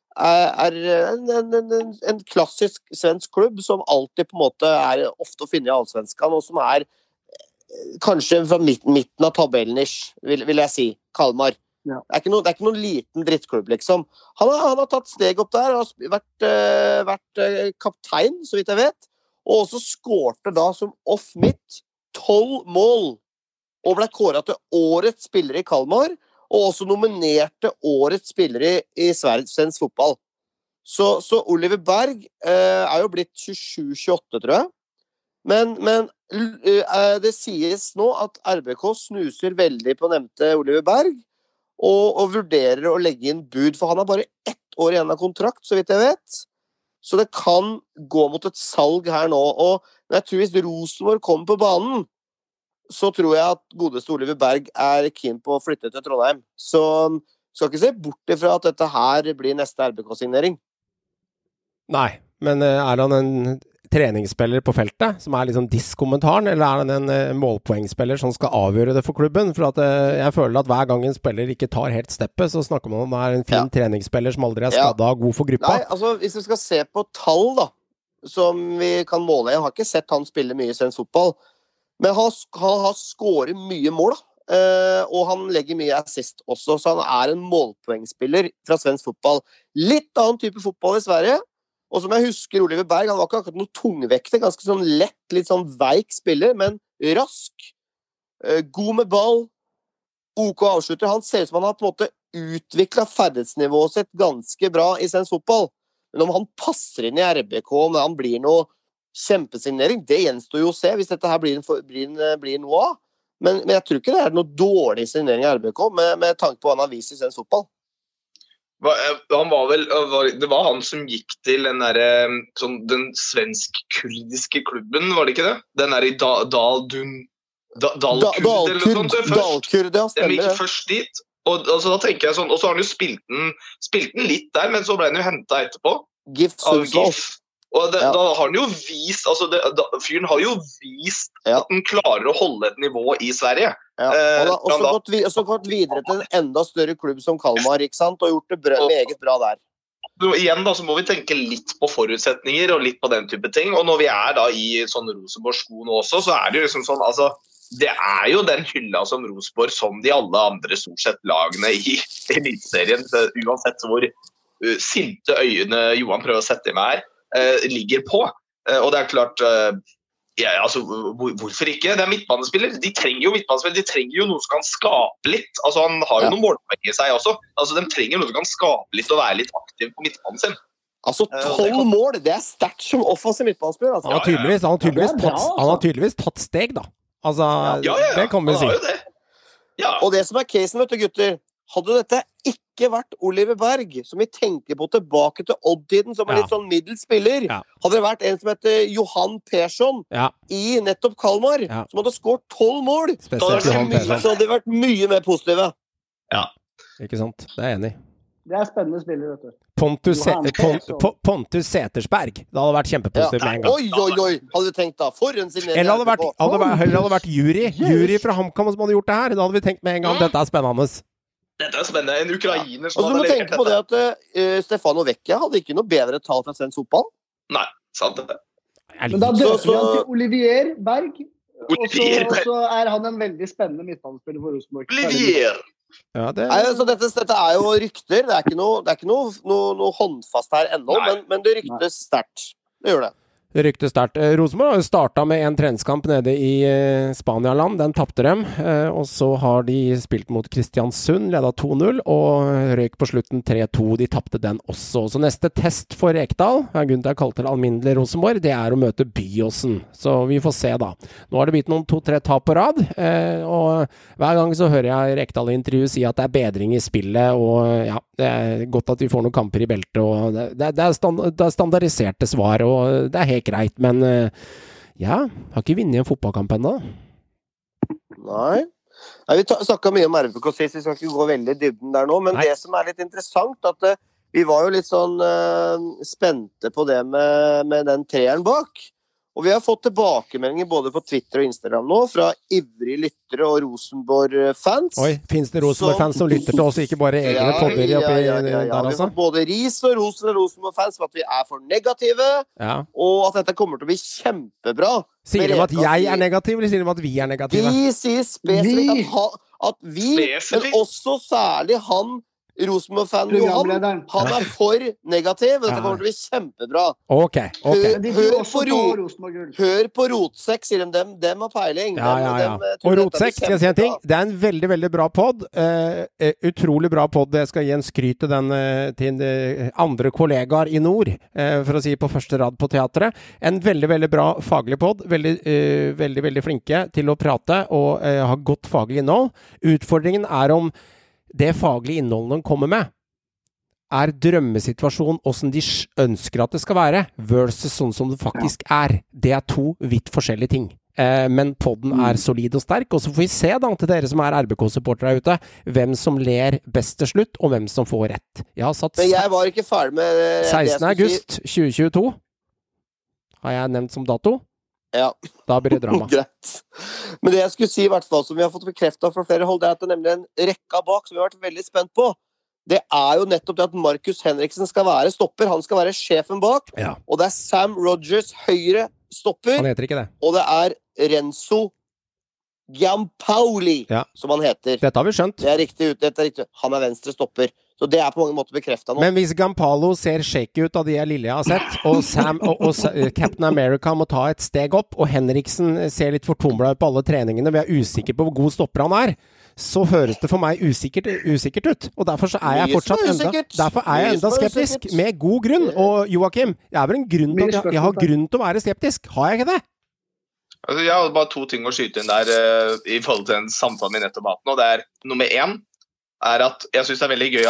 en klassisk svensk klubb som alltid på en måte ofte å finne i allsvenskan, og som kanskje fra midten av tabellen-ish, vil jeg si, Kalmar. Ja. Det er ikke noen liten drittklubb, liksom. Han har tatt steg opp der, og har vært kaptein, så vidt jeg vet, og også skårte da som off-midt 12 mål, og ble kåret til årets spiller i Kalmar, og også nominerte årets spiller i svensk fotball. Så Oliver Berg jo blitt 27-28, tror jeg. Men det sies nå at RBK snuser veldig på nevnte Oliver Berg, og vurderer å legge inn bud, for han har bare 1 år igjen av kontrakt, så vidt jeg vet. Så det kan gå mot et salg her nå, og jeg tror hvis Rosenborg kommer på banen, så tror jeg at godeste Oliver Berg keen på å flytte til Trondheim. Så skal ikke se bort ifra at dette her blir neste RBK-signering. Nei, men han en treningsspiller på feltet, som liksom diss-kommentaren, eller han en målpoengspiller som skal avgjøre det for klubben? For at jeg føler at hver gang en spiller ikke tar helt steppet, så snakker man om en fin treningsspiller som aldri skadet og god for gruppa. Nei, altså hvis vi skal se på tall da, som vi kan måle, jeg har ikke sett han spille mye i svensk fotball, men han har skåret mye mål da. Og han legger mye assist også, så han en målpoengspiller fra svensk fotball. Litt annen type fotball i Sverige. Og som jeg husker Oliver Berg, han var ikke akkurat noe tungvekter, ganske sånn lett, litt sånn veik spiller, men rask, god med ball, OK avslutter. Han ser ut som han har på en måte utviklet ferdighetsnivået sitt ganske bra i svensk fotball. Men om han passer inn i RBK, om han blir noe kjempesignering, det gjenstår jo å se hvis dette her blir noe av. Men jeg tror ikke det noe dårlig signering i RBK, med tanke på hva han har vist i svensk fotball. Han var vel, det var han som gikk til den der, sånn, den svensk-kurdiske klubben, var det ikke det? Den der i Dalkurd eller noe sånt. Dalkurd, ja, stemmer. De gikk det. først dit, og altså, da tenker jeg sånn, og så har han jo spilt den litt der, men så ble han jo hentet etterpå. GIF Sundsvall. Og da har han jo vist, altså fyren har jo vist at han klarer å holde et nivå i Sverige. Ja, og så gått videre til en enda større klubb som Kalmar, ikke sant? Og gjort det meget bra der. Igjen da, så må vi tenke litt på forutsetninger og litt på den type ting. Og når vi da i sånn Rosenborg-sko nå også, så det jo liksom sånn, altså, det jo den hylla som Rosenborg, som de alle andre stort sett lagene i elitserien, uansett hvor sinte øyne Johan prøver å sette i meg her, ligger på. Og det klart, altså, hvorfor ikke? Det midtbanespiller. De trenger jo midtbanespiller. De trenger jo noe som kan skape litt. Altså, han har jo noen målpoeng i seg også. Altså, de trenger noe som kan skape litt og være litt aktiv på midtbanen sin. Altså, 12 mål, det sterkt som offensiv midtbanespiller. Altså. Han har tydeligvis tatt steg, da. Altså, det kan vi si. Og det som casen, vet du, gutter, hadde dette ikke vært Oliver Berg, som vi tenker på tilbake til Odd-tiden, som litt sånn middelspiller, hadde det vært en som heter Johan Persson i nettopp Kalmar, som hadde skåret 12 mål. Spesielt Johan Persson. Så hadde det vært mye mer positive. Ja, ikke sant? Det enig. Det spennende spiller, vet du. Pontus Setersberg. Det hadde vært kjempepositivt med en gang. Oi, hadde vi tenkt da. For en signering. Eller hadde vært jury fra HamKam som hadde gjort det her. Da hadde vi tenkt med en gang, dette spennende. Dette spennende. En ukrainer som hadde levert dette. Du må tenke på det at Stefano Vecchia hadde ikke noe bedre tall fra svensk fotball. Nei, sant det. Men da døper vi han til Olivier Berg. Og så han en veldig spennende midtbanespiller for Rosenborg. Olivier! Ja, så dette jo rykter. Det ikke noe håndfast her ennå, men det ryktes sterkt. Det gjør det. Det ryktes sterkt. Rosenborg har jo startet med en treningskamp nede i Spanialand. Den tappte dem. Og så har de spilt mot Kristiansund, ledet 2-0, og røyk på slutten 3-2. De tappte den også. Så neste test for Rekdal, grunnen til jeg kalte det alminnelig Rosenborg, det å møte Byåsen. Så vi får se da. Nå har det blitt noen 2-3 tap på rad, og hver gang så hører jeg Rekdal i intervju si at det bedring i spillet, og ja, det godt at vi får noen kamper i beltet, og det standardiserte svar, og det helt greit, men har ikke vunnet en fotballkamp ennå. Nei, vi snakket mye om RBK sist, vi skal ikke gå veldig i dybden der nå, men det som litt interessant, at vi var jo litt sånn spente på det med den treeren bak. Og vi har fått tilbakemeldinger både på Twitter og Instagram nå, fra ivrige lyttere og Rosenborg-fans. Oi, finnes det Rosenborg-fans som lytter til oss, ikke bare egne podder oppi der, altså? Vi har fått både ris og Rosenborg-fans for at vi for negative, og at dette kommer til å bli kjempebra. Sier de at jeg negativ, eller sier de at vi negative? De sier spesifikt at vi, men også særlig han, Rosenborg-fan Johan, han for negativ, og dette kommer til å bli kjempebra. Ok. Hør på Rotsekk, sier de, dem har peiling. Og Rotsekk, skal jeg si en ting, det en veldig, veldig bra podd, utrolig bra podd, jeg skal gi en skryt til til andre kollegaer i nord, for å si på første rad på teatret. En veldig, veldig bra faglig podd, veldig, veldig flinke til å prate, og har godt faglig innhold. Utfordringen om det faglige innholdet de kommer med, drømmesituasjon, hvordan de ønsker at det skal være, versus sånn som det faktisk Det to vidt forskjellige ting. Men podden solid og sterk, og så får vi se da til dere som RBK-supportere ute, hvem som ler best til slutt, og hvem som får rett. Men jeg var ikke ferdig med 16. august 2022 har jeg nevnt som dato. Ja. Da blir det drama. Greit. Men det jeg skulle si i hvert fall, som vi har fått bekreftet fra flere hold, det at det nemlig en rekka bak som vi har vært veldig spent på. Det jo nettopp det at Markus Henriksen skal være stopper, han skal være sjefen bak, og det Sam Rogers høyre stopper, han heter ikke det. Og det Renzo Giampaoli, som han heter. Dette har vi skjønt. Det riktig. Han venstre stopper. Så det på mange måter bekreftet nå. Men hvis Giampaolo ser shaky ut av de lille jeg har sett, og Sam og Captain America må ta et steg opp, og Henriksen ser litt fortumlet ut på alle treningene, vi usikker på hvor god stopper han så høres det for meg usikkert ut. Og derfor så jeg fortsatt enda skeptisk, med god grunn. Og Joakim, jeg vel en grunn til at jeg har grunn til å være skeptisk. Har jeg ikke det? Altså, jeg har bare 2 ting å skyte inn der i forhold til den samtalen vi nettopp hatt nå. Det nummer 1 at jeg synes det veldig gøy at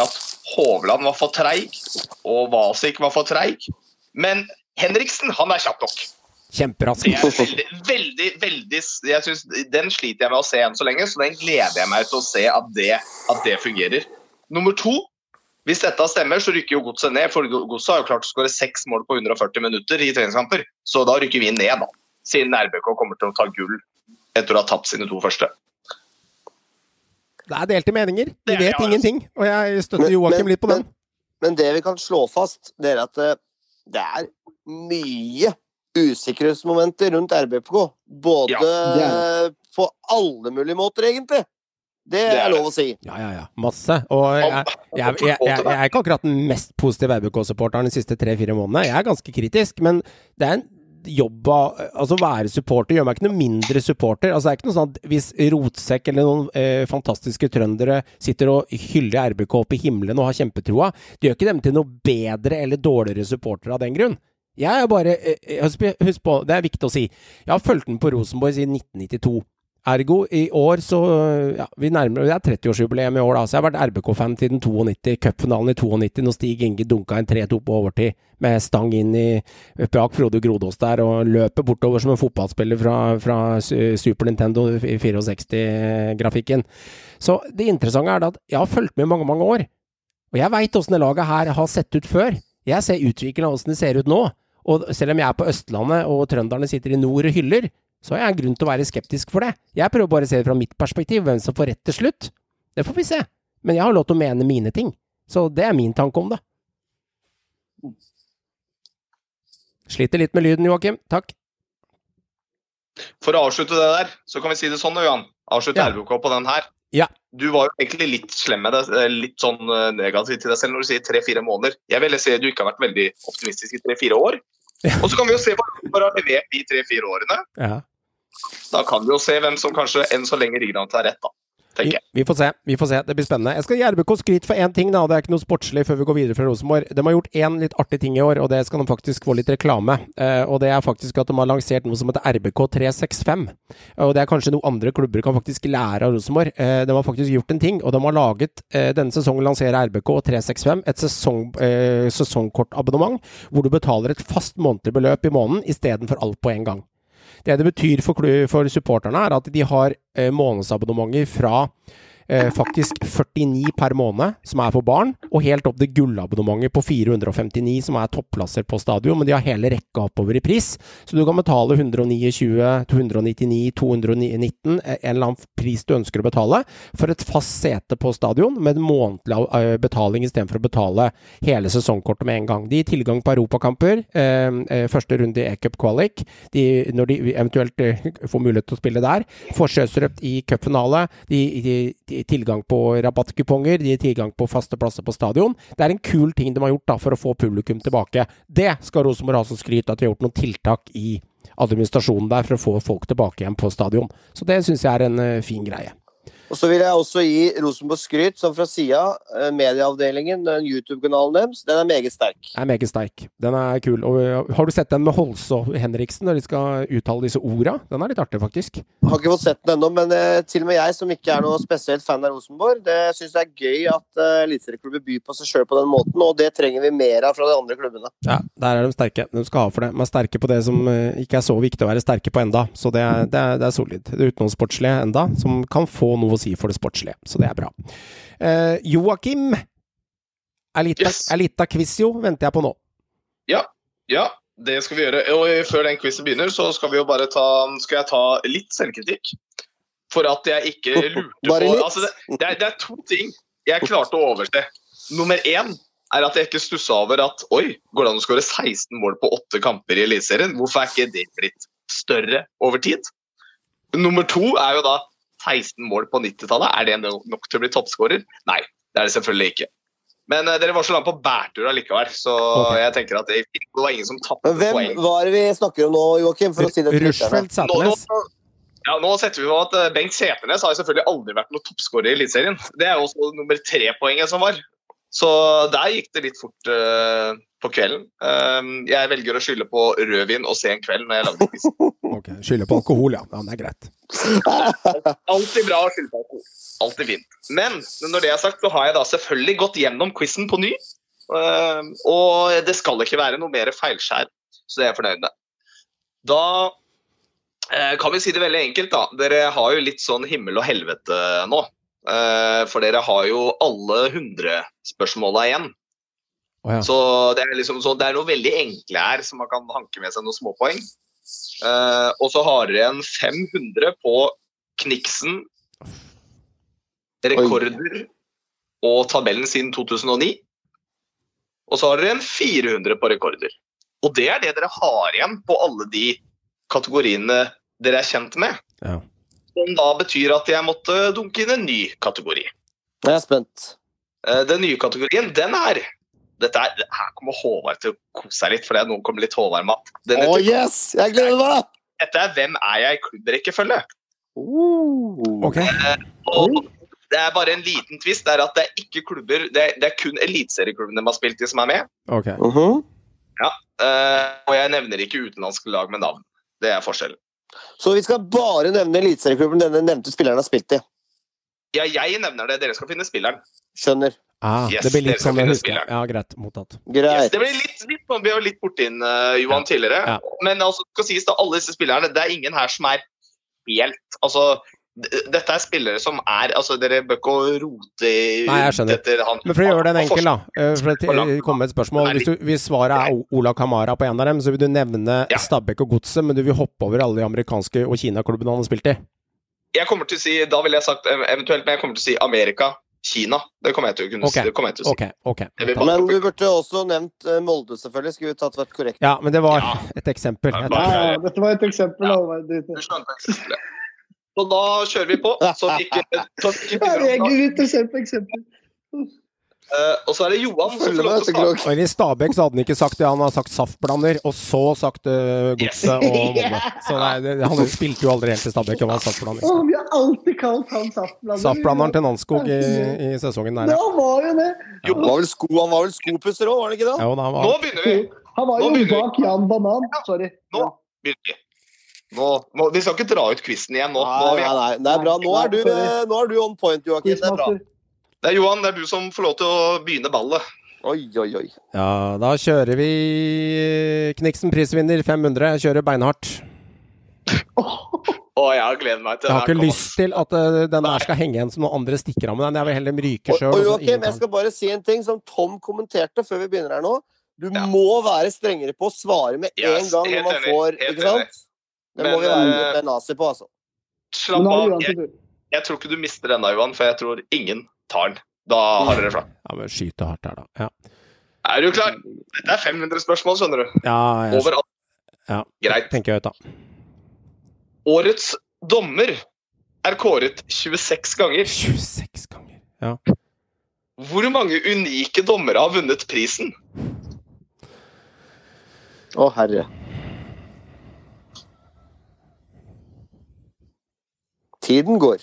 Hovland var for treig, og Vasik var for treig. Men Henriksen, han kjapp nok. Kjemperask. Det veldig jeg synes, den sliter jeg med å se enn så lenge, så den gleder jeg meg til å se at det fungerer. Nummer 2, hvis dette stemmer, så rykker jo Godset ned, for Godset har jo klart å skåre 6 mål på 140 minutter i treningskamper, så da rykker vi ned da, siden RBK kommer til å ta gull etter å ha tapt sine 2 første. Det delte meninger. Vi vet ingenting, og jeg støtter Joakim litt på den. Men det vi kan slå fast, det at det mye usikkerhetsmomenter rundt RBK, både på alle mulige måter egentlig. Det lov å si. Ja, masse. Og jeg er ikke akkurat den mest positive RBK-supporteren de siste 3-4 månedene. Jeg er ganske kritisk, men det en jobb altså være supporter gjør meg ikke noe mindre supporter. Altså det ikke noe sånn at hvis Rotsekk eller noen fantastiske trøndere sitter og hyller RBK opp i himmelen og har kjempetroa, det gjør ikke dem til noe bedre eller dårligere supporter av den grunn. Jeg er bare, husk på, det viktig å si, jeg har fulgt den på Rosenborg siden 1992. Ergo, i år så, vi nærmer, det 30-årsjubileum i år da, så jeg har vært RBK-fan siden 92, cupfinalen i 92, når Stig Inge dunka en 3-2 på overtid, med stang inn bak Frode Grodås der, og løper bortover som en fotballspiller fra Super Nintendo i 64-grafikken. Så det interessante da at jeg har fulgt med mange, mange år, og jeg vet hvordan det laget her har sett ut før. Jeg ser utviklingen av hvordan det ser ut nå, og selv om jeg på Østlandet, og trønderne sitter i nord og hyller, så har jeg en grunn til å være skeptisk for det. Jeg prøver bare å se det fra mitt perspektiv, hvem som får rett til slutt. Det får vi se. Men jeg har lov til å mene mine ting. Så det min tanke om det. Sliter litt med lyden, Joakim. Takk. For å avslutte det der, så kan vi si det sånn, Johan. Avslutte RBK på den her. Ja. Du var jo egentlig litt slem med det, litt sånn negativ til deg selv når du sier 3-4 måneder. Jeg vil si at du ikke har vært veldig optimistisk i 3-4 år. Og så kan vi jo se hva du har levert de 3-4 årene. Ja. Da kan vi jo se hvem som kanskje enn så lenge ligger an til å ha rett da, tenker jeg. Vi får se, det blir spennende. Jeg skal gi RBK skryt for en ting da, og det ikke noe sportslig før vi går videre fra Rosenborg. De har gjort en litt artig ting i år, og det skal de faktisk få litt reklame. Og det faktisk at de har lansert noe som heter RBK 365. Og det kanskje noen andre klubber kan faktisk lære av Rosenborg. De har faktisk gjort en ting, og de har laget denne sesongen lanserer RBK 365 et sesongkortabonnement, hvor du betaler et fast månedlig beløp i måneden i stedet for alt på en gang. Det betyr for supporterne at de har månedsabonnementer fra faktisk 49 per måned, som for barn, og helt opp til gullabonnementer på 459, som topplasser på stadion, men de har hele rekka oppover i pris, så du kan betale 129, 299, 219, en eller annen pris du ønsker å betale, for et fast sete på stadion, med månedlig betaling i stedet for å betale hele sesongkortet med en gang. De tilgang på europakamper, første runde i E-Cup Qualic, når de eventuelt får mulighet til å spille der, forkjøpsrøpt i cupfinale, de tilgang på rabattkuponger, de tilgang på faste plasser på stadion. Det en kul ting de har gjort da, for å få publikum tilbake. Det skal Rosenborg ha som skryt at de har gjort noen tiltak i administrasjonen der for å få folk tilbake igjen på stadion. Så det synes jeg en fin greie. Og så vil jeg også gi Rosenborg skryt, som fra siden, medieavdelingen, YouTube-kanalen deres, den meget sterk. Den meget sterk. Den kul. Og har du sett den med Holse og Henriksen, når de skal uttale disse ordene? Den litt artig, faktisk. Jeg har ikke fått sett den ennå, men til og med jeg, som ikke noe spesielt fan av Rosenborg, det synes jeg gøy at eliteserieklubber byr på seg selv på den måten, og det trenger vi mer av fra de andre klubbene. Ja, der de sterke. De skal ha for det. De sterke på det som ikke så viktig å være sterke på enda, så det solid. Det utenom sportslige enda, som kan få noe å si for det sportslige, så det bra. Joakim, litt av quiz jo, venter jeg på nå. Ja, det skal vi gjøre. Og før den quizen begynner, så skal vi jo bare skal jeg ta litt selvkritikk. For at jeg ikke lurte på... Altså, det 2 ting jeg klarte å overse. Nummer 1 at jeg ikke stusset over at, oi, går det an å skåre 16 mål på 8 kamper i eliteserien? Hvorfor ikke det blitt større over tid? Nummer 2 jo da 16 mål på 90-tallet. Det nok til å bli toppskårer? Nei, det det selvfølgelig ikke. Men dere var så langt på bærtur likevel, så jeg tenker at det var ingen som tappte poeng. Hvem var det vi snakker om nå, Joakim? For å si det til Rushfeldt Sæternes. Nå setter vi på at Bengt Sæternes har selvfølgelig aldri vært noen toppskårer i eliteserien. Det jo også nummer 3-poenget som var. Så der gikk det litt fort på kvelden. Jeg velger å skylde på rødvin og sen kveld når jeg lagde quiz. Ok, skylde på alkohol, ja. Det greit. Alltid bra å skylde på alkohol. Alltid fint. Men når det er sagt, så har jeg da selvfølgelig gått gjennom quizen på ny. Og det skal ikke være noe mer feilskjær, så det er jeg fornøyd med. Da kan vi si det veldig enkelt da. Dere har jo litt sånn himmel og helvete nå. For dere har jo alle 100 spørsmålene igjen. Ja. Så det er liksom så det er noe veldig enkle her, så man kan hanke med seg noen småpoeng. Og så har dere en 500 på Kniksen, rekorder og tabellen siden 2009. Og så har dere en 400 på rekorder. Og det er det dere har igjen på alle de kategoriene dere er kjent med. Ja. Som da betyr at jeg måtte dunke inn en ny kategori. Jeg er spent. Den nye kategorien, den er... Her kommer Håvard til å kose seg litt, for noen kommer litt Håvard-mat. Yes! Jeg gleder meg! Dette er Hvem er jeg i klubbrekkefølge? Ok. Og det er bare en liten twist, det er at det er ikke klubber, det er kun eliteserieklubbene de har spilt i som er med. Ok. Ja, og jeg nevner ikke utenlandske lag med navn. Det er forskjellen. Så vi skal bare nevne eliteserieklubben denne nevnte spilleren har spilt i? Ja, jeg nevner det. Dere skal finne spilleren. Skjønner. Yes, det blir litt sånn jeg husker. spilleren. Ja, greit. Mottatt. Yes, det blir litt sånn, vi har litt borti inn, Johan, tidligere. Ja. Men altså, skal sies da, alle disse spillerne, det er ingen her som er helt, altså... Dette er spillere som er, altså dere bør ikke rote i... Nei, jeg skjønner. Men for å gjøre den enkel da, for å komme med et spørsmål, hvis svaret er Ola Kamara på en av dem, så vil du nevne Stabæk og Godset, men du vil hoppe over alle de amerikanske og Kina-klubbene han har spilt i? Jeg kommer til å si, da vil jeg sagt eventuelt, men jeg kommer til å si Amerika, Kina. Det kommer jeg til å kunne si. Ok. Men du burde også nevnt Molde selvfølgelig, skulle vi tatt vært korrekt. Ja, men det var et eksempel. Ja, dette var et eksempel. Du skjønte eksempelet. Så da kjører vi på. Så vi ikke egentlig interessant eksempel. Og så er det Johan som får lov til å starte. Og i Stabæk så hadde han ikke sagt det, han har sagt saftblander, og så sagt Godset og Molde. Så han spilte jo aldri helt til Stabæk, og var saftblander. Vi har alltid kalt han saftblander. Saftblanderen til Nanskog i sesongen der, ja. Han var jo det. Han var vel skopusser også, var det ikke det? Jo, Nå begynner vi. Han var jo bak Jan Banan, sorry. Nå begynner vi. Vi skal ikke dra ut quizen igjen nå. Nei, det er bra. Nå er du on point, Joakim. Det er bra. Det er Johan, det er du som får lov til å begynne ballet. Oi. Ja, da kjører vi Kniksen prisvinner 500. Jeg kjører beinhardt. Jeg gleder meg til det. Jeg har ikke lyst til at den der skal henge igjen som noen andre stikker av med den. Jeg vil heller ryke selv. Og Joakim, jeg skal bare si en ting som Tom kommenterte før vi begynner her nå. Du må være strengere på å svare med en gang når man får, ikke sant? Det må vi være litt nazi på, altså. Slapp av. Jeg tror ikke du mister denne, Johan, for jeg tror ingen tar den. Da har dere fra. Ja, men skyte hardt her da. Ja. Er du klar? Dette er 500 spørsmål, skjønner du. Ja, overalt. Ja, greit. Tenker jeg ut da. Årets dommer er kåret 26 ganger. 26 ganger, ja. Hvor mange unike dommere har vunnet prisen? Å, herre. Tiden går.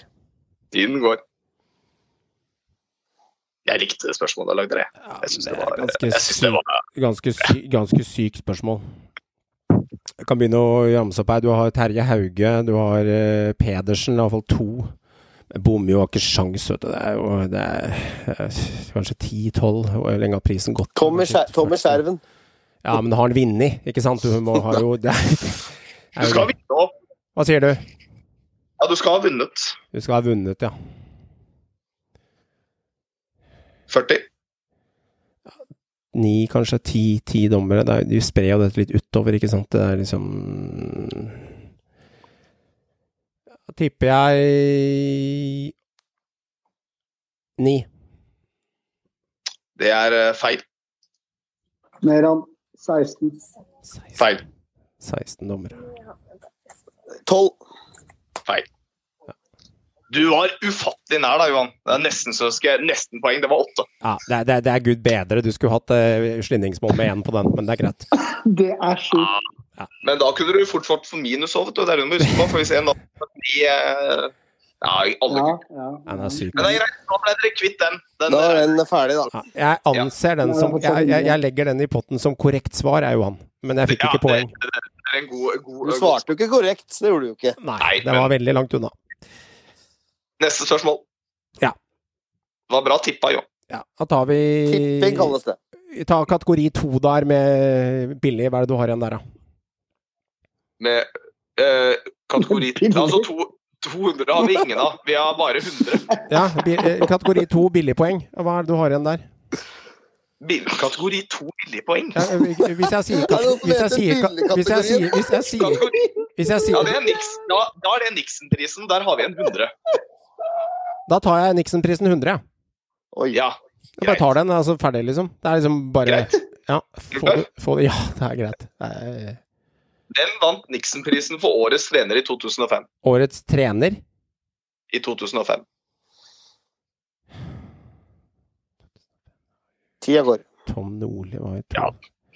Jeg likte det spørsmålet jeg lagde det. Jeg synes det var ganske sykt spørsmål. Jeg kan begynne å jamse opp her. Du har Terje Hauge, du har Pedersen, i hvert fall 2. Bommer jo ikke sjans, vet du. Det er kanskje 10-12, hvor lenge har prisen gått? Tommy Skjerven. Ja, men har han vinnet, ikke sant? Du må ha jo... Du skal vinne opp. Hva sier du? Ja, du skal ha vunnet. Du skal ha vunnet, ja. 40. 9, kanskje 10 dommere. De sprer jo dette litt utover, ikke sant? Det er liksom... Da tipper jeg 9. Det er feil. Meran, 16. Feil. 16 dommere. 12. Feil. Du var ufattelig nær da, Johan. Det er nesten poeng. Det var 8. Ja, det er Gud bedre. Du skulle hatt slinningsmål med 1 på den, men det er greit. Det er sjukt. Ja. Men da kunne du fort fått for minus også, vet du. Det er det du må huske på, for hvis en da alle Den er syk. Men det er greit, da ble dere kvitt den. Da er den ferdig, da. Ja, jeg anser den som... Jeg legger den i potten som korrekt svar, Johan. Men jeg fikk ikke poeng. Det er en god... Du svarte jo ikke korrekt, det gjorde du jo ikke. Nei, det var veldig langt unna. Neste spørsmål. Ja. Det var bra tippa, jo. Ja, da tar vi... Tipping kalles det. Vi tar kategori 2 der med billig. Hva er det du har igjen der, da? Med kategori... Altså 200 har vi ingen av. Vi har bare 100. Ja, kategori 2 billigpoeng. Hva er det du har igjen der? Kategori 2 billigpoeng. Ja, hvis jeg sier... Ja, det er da er det Nixon-prisen. Der har vi en 100. Da tar jeg Nixon-prisen 100, ja. Oi. Ja. Jeg bare tar den, altså ferdig liksom. Det er liksom bare... Greit. Ja, ja, det er greit. Den vant Nixon-prisen for årets trener i 2005. Årets trener? I 2005. Tida går. Tom Nordli var jo... Ja.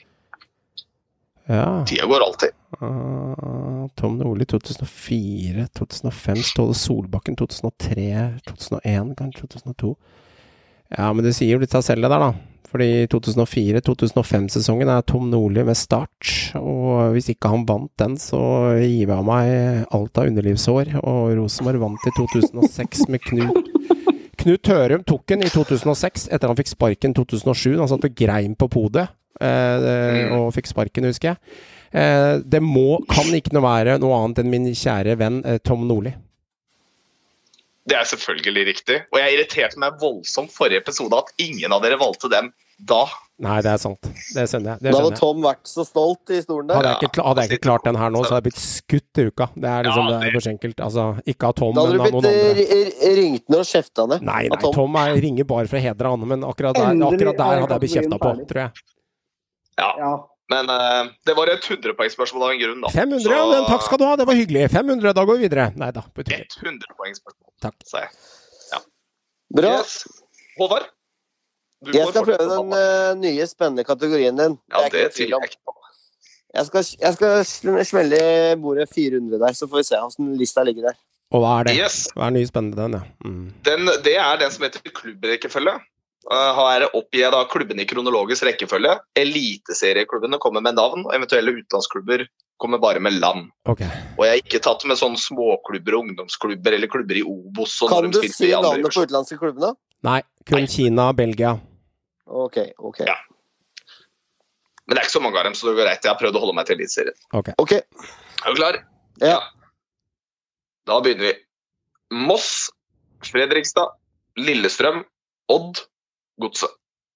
Ja. Tida går alltid. Tom Nordli 2004, 2005, Ståle Solbakken 2003, 2001, kanskje 2002. Ja, men det sier jo litt seg selv det der da. Fordi 2004-2005-sesongen er Tom Nordli med start, og hvis ikke han vant den, så gir jeg meg alt av underlivsår, og Rosenborg vant i 2006 med Knut Tørum tok den i 2006, etter han fikk sparken i 2007, han satt og grein på podet, og fikk sparken, husker jeg. Det kan ikke være noe annet enn min kjære venn Tom Nordli. Det er selvfølgelig riktig, og jeg irriterte meg voldsomt forrige episode at ingen av dere valgte dem da. Nei, det er sant. Det skjønner jeg. Da hadde Tom vært så stolt i stolen der. Hadde jeg ikke klart den her nå, så hadde jeg blitt skutt i uka. Det er liksom, det er for enkelt. Altså, ikke av Tom, men av noen andre. Da hadde du blitt ringt ned og kjefta ned. Nei, Tom ringer bare for å hedre han, men akkurat der hadde jeg blitt kjefta på, tror jeg. Ja. Men det var et 100-poengsspørsmål av en grunn, da. 500, så... ja, men takk skal du ha, det var hyggelig. 500, da går vi videre. Nei da, betyr det. 100-poengsspørsmål. Takk. Sa jeg. Ja. Bra. Yes. Håvard? Jeg skal prøve den nye spennende kategorien din. Ja, det tviler jeg ikke på. Jeg skal smelle i bordet 400 der, så får vi se hvordan lista ligger der. Og hva er det? Yes. Hva er nye spennende den, ja? Det er den som heter klubbrekkefølge. Her oppgir jeg da klubbene i kronologisk rekkefølge. Eliteserieklubbene kommer med navn, og eventuelle utenlandsklubber kommer bare med land. Okay. Og jeg har ikke tatt med sånne småklubber, ungdomsklubber eller klubber i Obos. Kan du si navnet på utenlandske klubbene? Nei, kun Kina og Belgia. Ok. Ja. Men det er ikke så mange av dem, så det går greit. Jeg har prøvd å holde meg til elitserien. Ok. Er du klar? Ja. Da begynner vi. Moss, Fredrikstad, Lillestrøm, Odd, Godset.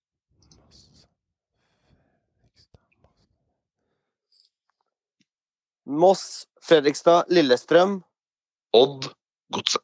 Moss, Fredrikstad, Lillestrøm, Odd, Godset.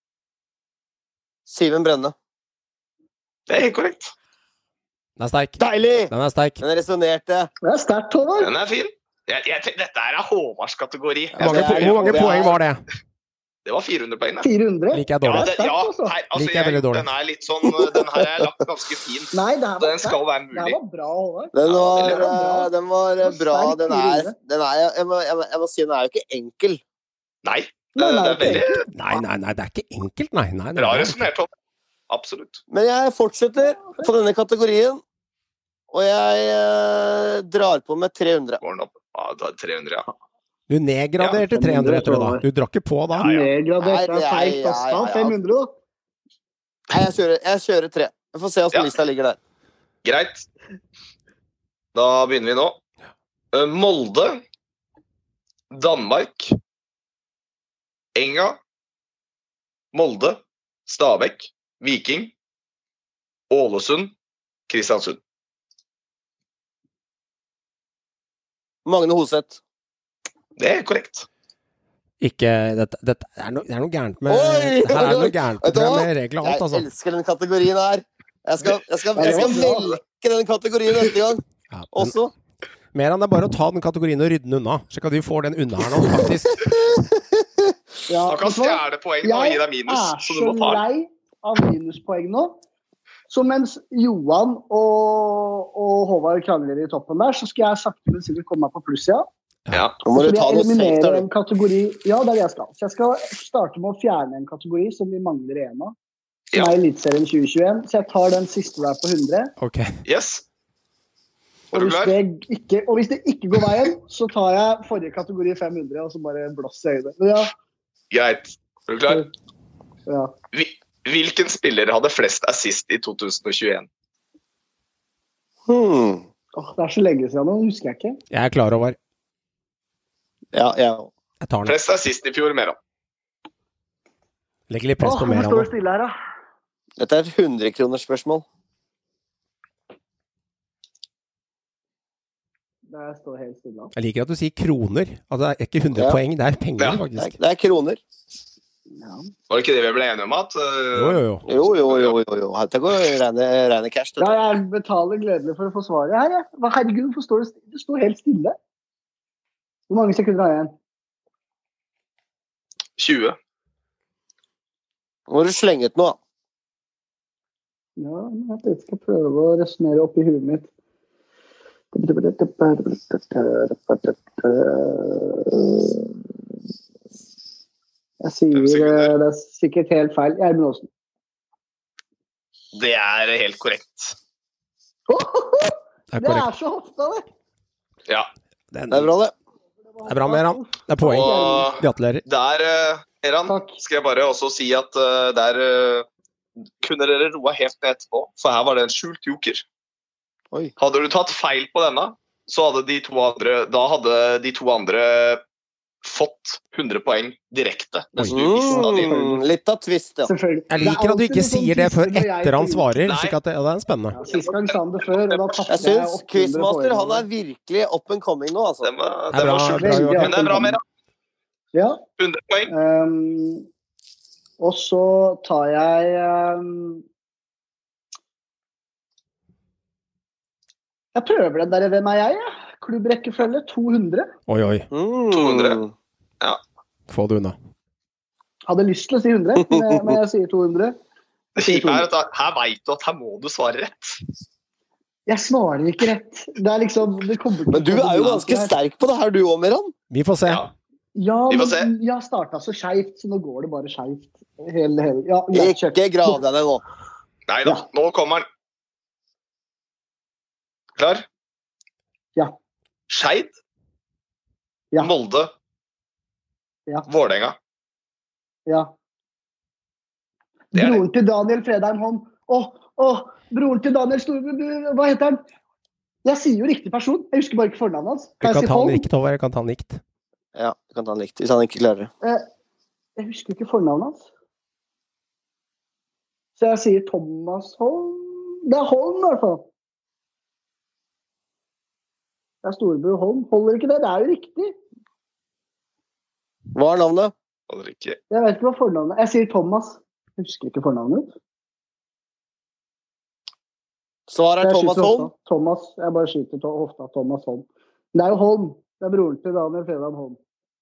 Siven Brenne. Det er helt korrekt. Den er sterk. Deilig! Den er sterk. Den resonerte. Det er sterkt, Håvard. Den er fin. Dette er Håvards kategori. Hvor mange poeng var det? Det var 400 poeng, da. 400? Liker jeg dårlig. Liker jeg veldig dårlig. Den er litt sånn, den her er lagt ganske fint. Nei, den skal være mulig. Det var bra, Håvard. Den var bra. Jeg må si, den er jo ikke enkel. Nei, det er veldig... Nei, det er ikke enkelt, nei. Bra resonert, Håvard. Absolutt. Men jeg fortsetter på denne kategorien, og jeg drar på med 300. Ja, det er 300, ja. Du nedgraderte 300 etter det da. Du drakk ikke på da. Nedgraderte er feil. Ta 500 da. Nei, jeg kjører 3. Vi får se hvordan lista ligger der. Greit. Da begynner vi nå. Molde, Danmark, Enga, Molde, Stabæk, Viking, Ålesund, Kristiansund. Magne Hoseth. Det er korrekt. Ikke, det er noe gærent med... Her er noe gærent med regler og alt, altså. Jeg elsker den kategorien her. Jeg skal velke den kategorien neste gang. Ja, også. Mer enn det er bare å ta den kategorien og rydde den unna. Så kan du få den unna her nå, faktisk. Da kan stjerne poeng og gi deg minus. Jeg er så lei av minuspoeng nå. Så mens Johan og Håvard krangler i toppen der, så skal jeg sakte, men sikkert komme meg på pluss, ja. Ja. Nå må du ta noe safe der. En kategori, ja, det er det jeg skal. Så jeg skal starte med å fjerne en kategori som vi mangler en av. Som er Elitserien 2021. Så jeg tar den siste der på 100. Ok. Yes. Og hvis det ikke går veien, så tar jeg forrige kategori 500, og så bare blåser jeg i det. Ja. Greit. Er du klar? Ja. Hvilken spiller hadde flest assist i 2021? Det så lenge siden nå, husker jeg ikke. Jeg klar over. Ja. Jeg tar den. Flest assist i fjor, Meran. Legger litt press på mer Hvorfor står det stille her, da? Dette et 100-kroners spørsmål. Det står helt stille. Jeg liker at du sier kroner. Altså, det ikke 100 poeng, det penger, faktisk. Det kroner. Ja. Var det ikke det vi ble enige om at? Jo. Dette går rene cash. Ja, jeg betaler gledelig for å få svaret her. Herregud, hvorfor står det stille? Det står helt stille. Hvor mange sekunder har jeg igjen? 20. Nå må du slenge ut noe. Ja, jeg skal prøve å resonere opp i huet mitt. Jeg sier det er sikkert helt feil. Gjermund Aasen. Det helt korrekt. Det så ofte, det. Ja. Det bra, det. Det bra, Meran. Det poeng. Gratulerer. Der, Meran, skal jeg bare også si at der kunne dere roa helt ned etterpå, for her var det en skjult joker. Oi. Hadde du tatt feil på denne, så hadde de to andre fått 100 poeng direkte. Litt av twist, ja. Jeg liker at du ikke sier det før etter han svarer, slik at det spennende. Ja, sist gang sa han det før, og da tappte jeg synes Quizmaster, han virkelig up and coming nå, altså. Det var skjult, men det bra, Meran. Ja. 100 poeng. Og så tar jeg prøver den der, hvem jeg? Klubbrekkefølge, 200. Oi. 200. Ja. Få det unna. Hadde lyst til å si 100, men jeg sier 200. Det kjipe at her vet du at her må du svare rett. Jeg svarer ikke rett. Det liksom... Men du jo ganske sterk på det her, du også, Meran. Vi får se. Ja, men jeg startet så skjevt, så nå går det bare skjevt. Ja, ikke grav deg nå. Neida, nå kommer den. Klar? Ja. Skeid? Ja. Molde? Ja. Vålerenga? Ja. Broren til Daniel Fredheim Holm. Broren til Daniel hva heter han? Jeg sier jo riktig person. Jeg husker bare ikke fornavnet hans. Jeg kan ta han riktig, Håvard. Jeg kan ta han likt. Ja, du kan ta han likt, hvis han ikke klarer det. Jeg husker ikke fornavnet hans. Så jeg sier Thomas Holm. Det Holm i hvert fall. Det Storebro Holm. Holder ikke det? Det jo riktig. Hva navnet? Holder ikke. Jeg vet ikke hva fornavnet Jeg sier Thomas. Jeg husker ikke fornavnet. Svaret Thomas Holm? Thomas. Jeg bare skyter hofta. Thomas Holm. Det jo Holm. Det broren til Daniel Fredheim Holm.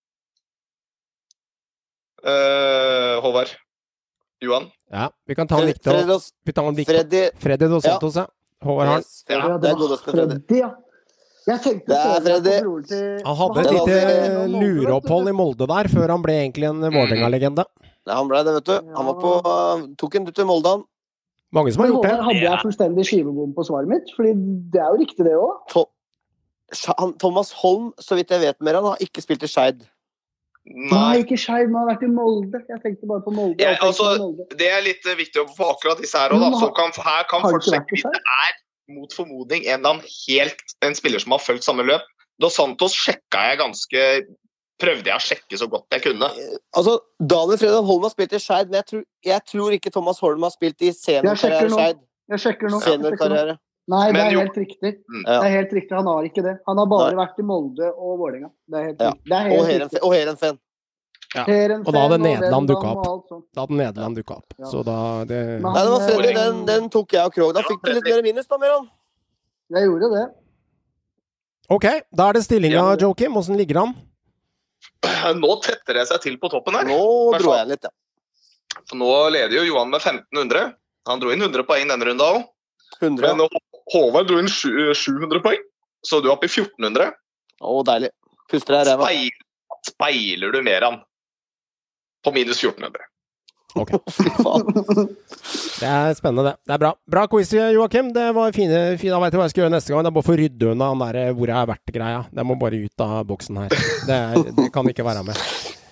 Håvard. Johan. Ja, vi kan ta han likt. Freddy Dos Santos, ja. Håvard har ja, det godeste Freddy. Jeg tenkte Freddy. Han hadde et lite lureopphold i Molde der, før han ble egentlig en Vålerenga-legende. Ja, han ble det, vet du. Han var på, tok en tur til Molde, han. Mange som har gjort det. Hadde jeg fullstendig skivebom på svaret mitt? Fordi det jo riktig det også. Thomas Holm, så vidt jeg vet mer, han har ikke spilt i Skeid. Nei, ikke Skeid, men han har vært i Molde. Jeg tenkte bare på Molde. Ja, altså, det litt viktig å få akkurat disse her også, da. Så her kan folk sjekke hvis det mot formodning en spiller som har følt samme løp. Dos Santos prøvde jeg å sjekke så godt jeg kunne. Altså, Daniel Fredheim Holm har spilt i Skeid, men jeg tror ikke Thomas Holm har spilt i seniorkarriere i Skeid. Jeg sjekker nå. Seniorkarriere. Nei, det helt riktig. Det helt riktig, han har ikke det. Han har bare vært i Molde og Vålerenga. Det helt riktig. Og Heerenveen. Ja. Og da hadde Nederland dukket opp. Ja. Så da det... Nei, det var Freddy, den tok jeg og Krog. Da fikk du litt mer minus da, Meran. Jeg gjorde det. Ok, da det stillinga, Joakim. Hvordan ligger han? Nå tetter det seg til på toppen her. Nå dro jeg litt, ja. For nå leder jo Johan med 1500. Han dro inn 100 poeng denne runden også. 100. Men Håvard dro inn 700 poeng, så du oppe i 1400. Deilig. Puster deg ræva. Speiler du mer han på minus 1400. Ok. Det spennende, det. Det bra. Bra quiz, Joakim. Det var fine. Jeg vet ikke hva jeg skal gjøre neste gang. Det bare for å rydde unna den der hvor jeg har vært greia. Det må bare ut av boksen her. Det kan ikke være med.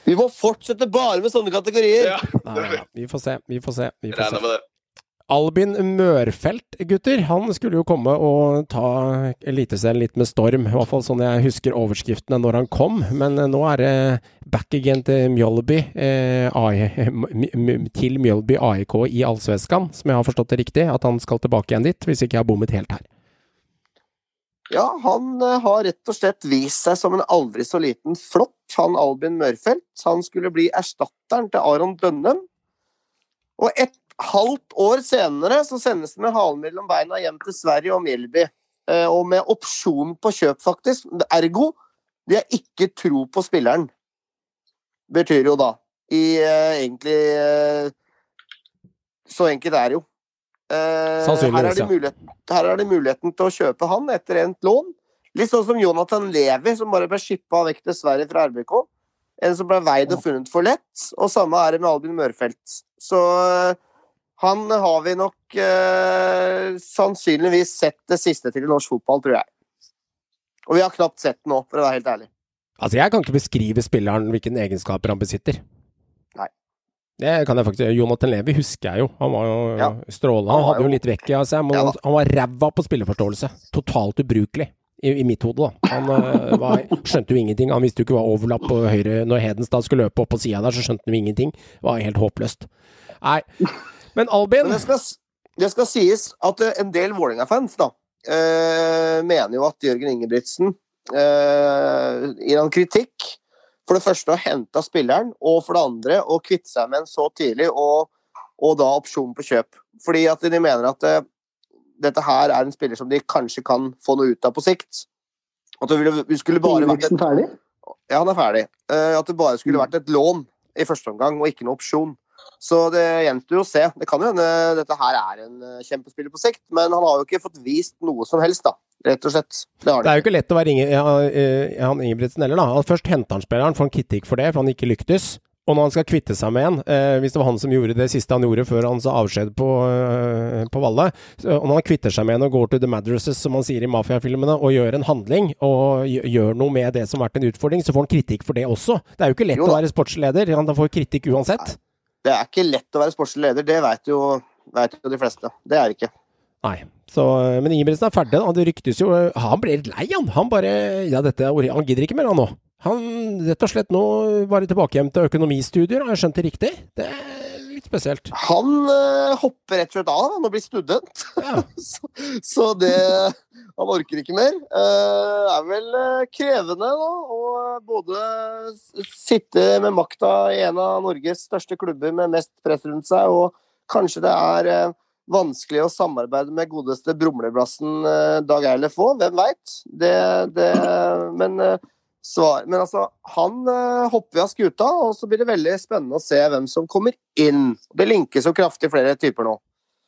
Vi må fortsette bare med sånne kategorier. Ja, Nei, vi får se. regner med det. Albin Mørfelt, gutter, han skulle jo komme og ta eliteserien litt med storm, i hvert fall sånn jeg husker overskriftene når han kom, men nå er det back again til Mjølby, til Mjølby AIK i Allsvenskan, som jeg har forstått det riktig, at han skal tilbake igjen dit, hvis ikke jeg har bommet helt her. Ja, han har rett og slett vist seg som en aldri så liten flopp, han Albin Mørfelt. Han skulle bli erstatteren til Aron Dønnem, og halvt år senere så sendes det med halen mellom beina hjem til Sverige og Mjølby. Og med opsjon på kjøp, faktisk. Ergo, de har ikke tro på spilleren. Betyr jo da. Egentlig så enkelt er det jo. Her er det muligheten til å kjøpe han etter endt lån. Litt sånn som Jonathan Levi, som bare ble skippet vekk til Sverige fra RBK. En som ble veid og funnet for lett. Og samme er det med Albin Mørfelt. Så han har vi nok sannsynligvis sett det siste til i norsk fotball, tror jeg. Og vi har knapt sett den nå, for å være helt ærlig. Altså, jeg kan ikke beskrive spilleren hvilken egenskaper han besitter. Nei. Det kan jeg faktisk. Jonathan Levi husker jeg jo. Han var jo strålende. Han hadde jo litt vekk i seg, men han var ræva på spilleforståelse. Totalt ubrukelig. I mitt hode da. Han skjønte jo ingenting. Han visste jo ikke hva overlapp på høyre. Når Hedenstad skulle løpe opp på siden der, så skjønte han jo ingenting. Det var helt håpløst. Nei. Men Albin... Men det skal sies at en del Vålerenga-fans da, mener jo at Jørgen Ingebrigtsen gir han kritikk for det første å hente spilleren, og for det andre å kvitte seg med en så tidlig, og da opsjon på kjøp. Fordi at de mener at dette her er en spiller som de kanskje kan få noe ut av på sikt. At det skulle bare vært Ingebrigtsen ferdig? Ja, han er ferdig. At det bare skulle vært et lån i første omgang, og ikke noe opsjon. Så det gjenstår jo å se. Det kan jo hende dette her er en kjempespiller på sikt, men han har jo ikke fått vist noe som helst da, rett og slett. Det er jo ikke lett å være han Ingebrigtsen heller da. Først henter han spilleren, får han kritikk for det, for han ikke lyktes. Og når han skal kvitte seg med en, hvis det var han som gjorde det siste han gjorde før han sa avskjed på Valle, og når han kvitter seg med en og går til the mattresses, som han sier i mafiafilmene, og gjør en handling, og gjør noe med det som har vært en utfordring, så får han kritikk for det også. Det er jo ikke lett å være sportsleder, han får kritikk uansett. Det er ikke lett å være sportslig leder, det vet jo de fleste. Det er ikke. Nei, men Ingebrigtsen er ferdig da. Det ryktes jo, han ble litt lei han bare, han gidder ikke mer han nå. Han rett og slett nå bare tilbake hjem til økonomistudier, har jeg skjønt det riktig? Det er litt spesielt. Han hopper rett og slett av, han blir student. Ja. så han orker ikke mer. Det er vel krevende da, å både sitte med makta i en av Norges største klubber med mest press rundt seg, og kanskje det er vanskelig å samarbeide med godeste Brumleblassen Dag Eilef også, hvem vet? Men altså, han hopper av skuta, og så blir det veldig spennende å se hvem som kommer inn. Det linkes så kraftig flere typer nå.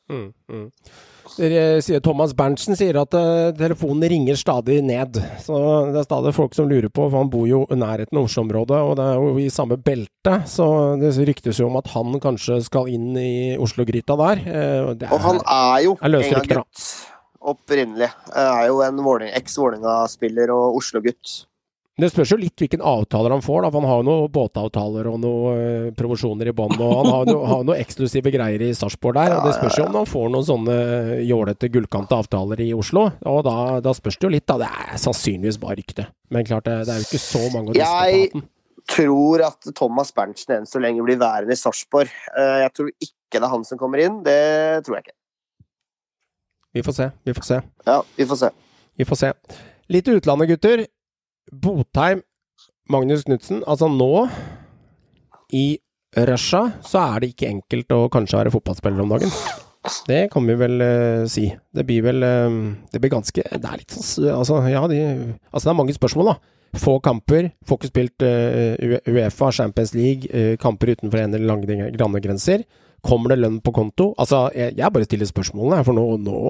Thomas Berntsen sier at telefonen ringer stadig ned, så det er stadig folk som lurer på, for han bor jo i nærheten av Oslo-området, og det er jo i samme belte, så det ryktes jo om at han kanskje skal inn i Oslo-gryta der. Og han er jo en gutt opprinnelig, er jo en eks-Vålerenga-spiller og Oslo-gutt. Det spørs jo litt hvilken avtaler han får da, for han har jo noen båtavtaler og noen provosjoner i bånd, og han har noen eksklusive greier i Sarpsborg der, og det spørs jo om han får noen sånne jålete gullkante avtaler i Oslo, og da spørs det jo litt da, det er sannsynligvis bare rykte, men klart det er jo ikke så mange å diste på hatten. Jeg tror at Thomas Berntsen enn så lenge blir værende i Sarpsborg. Jeg tror ikke det er han som kommer inn, det tror jeg ikke. Vi får se. Ja, vi får se. Litt utlandet, gutter. Botheim, Magnus Knudsen, altså nå i Russia så er det ikke enkelt å kanskje være fotballspiller om dagen. Det kan vi vel si. Det blir ganske, det er litt sånn, altså det er mange spørsmål da. Få kamper, får ikke spilt UEFA, Champions League, kamper utenfor en eller lange grenser. Kommer det lønn på konto? Altså, jeg bare stiller spørsmålene, for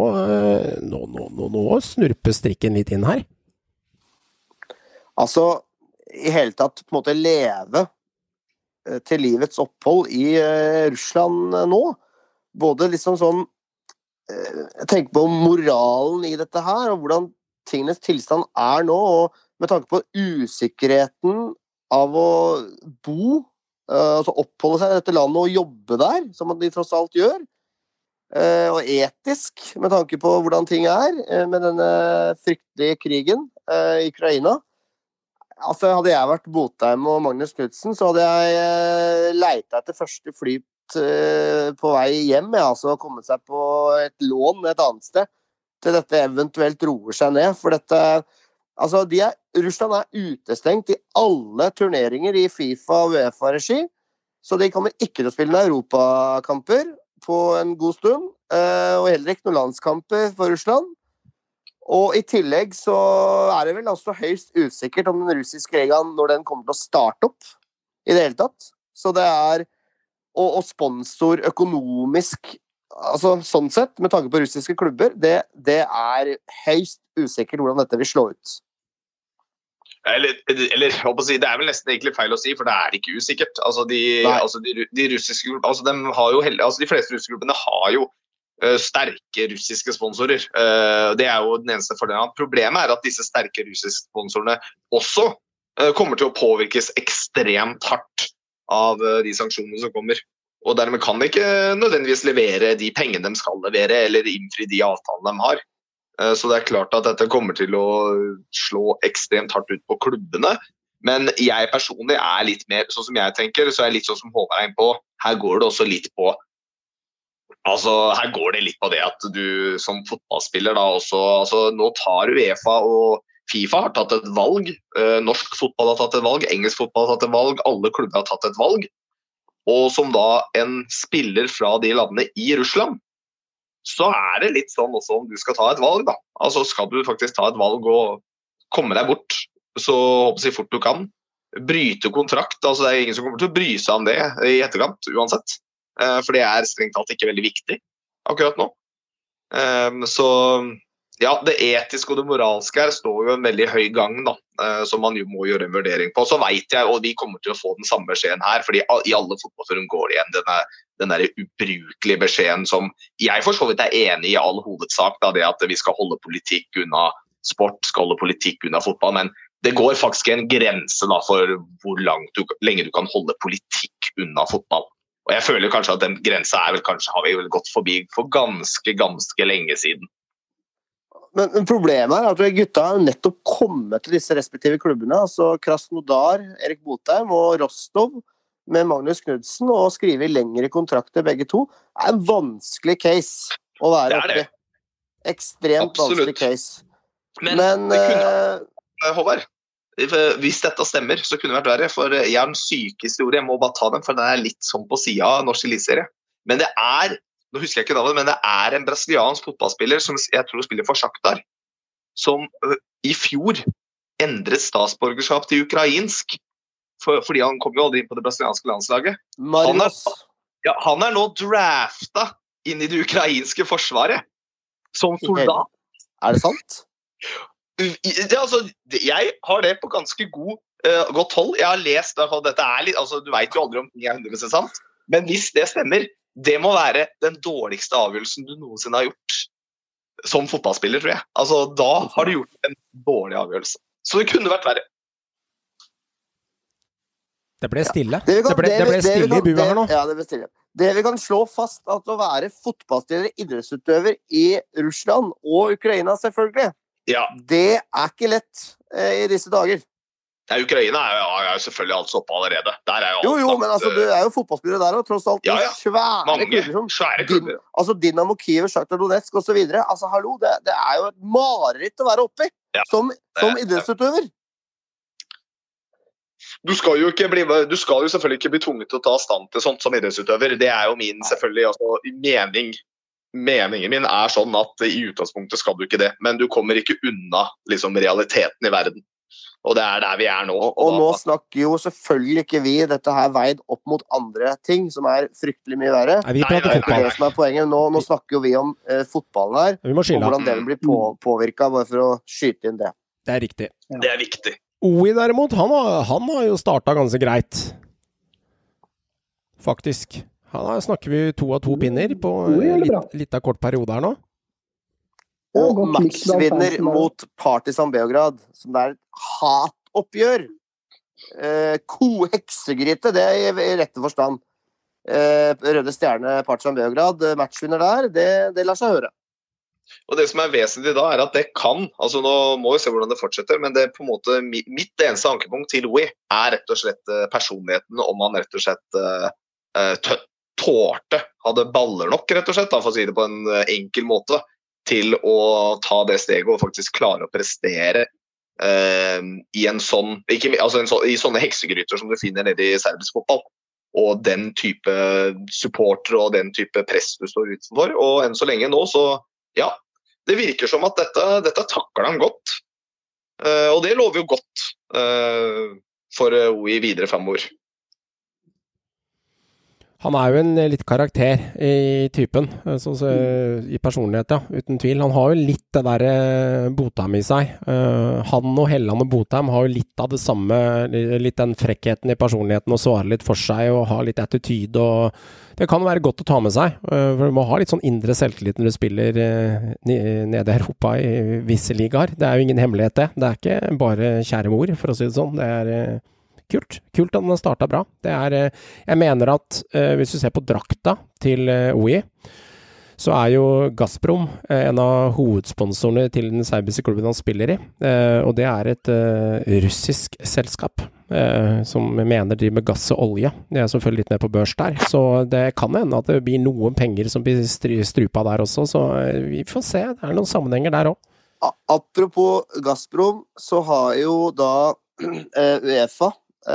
nå snurper strikken litt inn her. Altså, i hele tatt på en måte leve til livets opphold i Russland nå. Både liksom sånn, jeg tenker på moralen i dette her, og hvordan tingenes tilstand er nå, og med tanke på usikkerheten av å bo, altså oppholde seg i dette landet og jobbe der, som de tross alt gjør, og etisk, med tanke på hvordan ting med denne fryktelige krigen i Ukraina. Altså, hadde jeg vært Botheim og Magnus Knudsen, så hadde jeg leita etter første fly på vei hjem, altså kommet seg på et lån et annet sted, til dette eventuelt roer seg ned, for dette, altså Russland utestengt i alle turneringer i FIFA og UEFA-regi, så de kommer ikke til å spille noen europakamper på en god stund, og heller ikke noen landskamper for Russland. Og i tillegg så det vel også høyst usikkert om den russiske ligaen når den kommer til å starte opp i det hele tatt. Så det og sponsor økonomisk, altså sånn sett, med tanke på russiske klubber, det høyst usikkert hvordan dette vil slå ut. Eller jeg håper å si, det vel nesten egentlig feil å si, for det ikke usikkert. Altså de russiske klubbene, altså de fleste russiske klubbene har jo sterke russiske sponsorer. Det jo den eneste fordelen. Problemet at disse sterke russiske sponsorene også kommer til å påvirkes ekstremt hardt av de sanksjonene som kommer. Og dermed kan de ikke nødvendigvis levere de pengene de skal levere, eller innfri de avtalene de har. Så det klart at dette kommer til å slå ekstremt hardt ut på klubbene. Men jeg personlig litt mer, sånn som jeg tenker, så litt sånn som Håvard på. Her går det også litt på her går det litt på det at du som fotballspiller da også, nå tar UEFA og FIFA har tatt et valg, norsk fotball har tatt et valg, engelsk fotball har tatt et valg, alle klubber har tatt et valg, og som da en spiller fra de landene i Russland, så det litt sånn også om du skal ta et valg da. Altså skal du faktisk ta et valg og komme deg bort, så håper jeg fort du kan. Bryte kontrakt, altså det ingen som kommer til å bry seg om det i etterkant, uansett. For det strengt tatt ikke veldig viktig akkurat nå. Så ja, det etiske og det moralske står jo en veldig høy gang da, som man jo må gjøre en vurdering på. Så vet jeg, og vi kommer til å få den samme beskjeden her, fordi i alle fotballforum går det igjen den der ubrukelige beskjeden som jeg for så vidt enig i all hovedsak, da, det at vi skal holde politikk unna sport, skal holde politikk unna fotball, men det går faktisk en grense da, for hvor lenge du kan holde politikk unna fotball. Og jeg føler kanskje at den grensa kanskje har vi vel gått forbi for ganske lenge siden. Men problemet at gutta har nettopp kommet til disse respektive klubbene, altså Krasnodar, Erik Botheim og Rostov med Magnus Knudsen, og skrive lengre kontrakter begge to, en vanskelig case å være oppi. Ekstremt Absolutt. Vanskelig case. Men det kunne, Håvard, hvis dette stemmer, så kunne det vært verre, for jeg har en syk historie, jeg må bare ta den, for den litt sånn på siden av norsk eliteserie. Men det nå husker jeg ikke navnet, men det en brasiliansk fotballspiller som jeg tror spiller for Shakhtar, som i fjor endret statsborgerskap til ukrainsk, fordi han kom jo aldri inn på det brasilianske landslaget. Han nå draftet inn i det ukrainske forsvaret, som soldat. Det sant? Jeg har det på ganske godt hold. Jeg har lest, dette litt, du vet jo aldri om ting 100% sant, men hvis det stemmer, det må være den dårligste avgjørelsen du noensinne har gjort som fotballspiller, tror jeg. Da har du gjort en dårlig avgjørelse. Så det kunne vært verre. Det ble stille. Det ble stille i bua her nå. Ja, det ble stille. Det vi kan slå fast at å være fotballspiller, idrettsutøver i Russland og Ukraina selvfølgelig, det ikke lett i disse dager. Ukraina jo selvfølgelig alt oppe allerede. Jo, men du jo fotballspillere der, og tross alt svære klubber. Dynamo Kiev, Shakhtar Donetsk og så videre. Hallo, det jo et mareritt å være oppe i, som idrettsutøver. Du skal jo selvfølgelig ikke bli tvunget til å ta stand til sånt som idrettsutøver. Det jo min selvfølgelig, meningen min sånn at i utgangspunktet skal du ikke det, men du kommer ikke unna realiteten i verden. Og det der vi nå. Og nå snakker jo selvfølgelig ikke vi dette her veid opp mot andre ting som fryktelig mye verre. Vi prater fotball. Det som poenget. Nå snakker jo vi om fotballen her, og hvordan den blir påvirket, bare for å skyte inn det. Det riktig. Det viktig. OI derimot, han har jo startet ganske greit. Faktisk. Snakker vi 2 av 2 pinner på litt av kort periode her nå. Og matchvinner mot Partizan Beograd, som et hatoppgjør. heksegryte, det er i rette forstand. Røde Stjerne, Partizan Beograd, matchvinner der, det lar seg høre. Og det som er vesentlig da, er at det kan, altså nå må vi se hvordan det fortsetter, men det er på en måte, mitt eneste ankepunkt til Louis er rett og slett personligheten, om han rett og slett tårte, hadde baller nok rett og slett, da, for å si det på en enkel måte, til å ta det steget og faktisk klare å prestere i en sånn, i sånne heksegryter som du finner nede i serbisk fotball. Og den type supporter og den type press du står utenfor. Og enn så lenge nå, så ja, det virker som at dette takler han godt. Og det lover jo godt for OI videre fremover. Han er jo en litt karakter i typen, i personlighet, ja, uten tvil. Han har jo litt det der Botheim i seg. Han og Helland og Botheim har jo litt av det samme, litt den frekkheten i personligheten og svare litt for seg og ha litt attitude, og det kan være godt å ta med seg, for du må ha litt sånn indre selvtillit når du spiller nede i Europa i visse ligaer. Det er jo ingen hemmelighet det. Det er ikke bare kjære mor, for å si det sånn. Det er kult at den har startet bra. Det er, jeg mener at hvis du ser på drakta til OI, så er jo Gazprom en av hovedsponsorene til den serbiske klubben han spiller i, og det er et russisk selskap som mener de med gass og olje. Det er selvfølgelig litt mer på børs der, så det kan hende at det blir noen penger som blir strupa der også, så vi får se, det er noen sammenhenger der også. Apropos Gazprom, så har jo da UEFA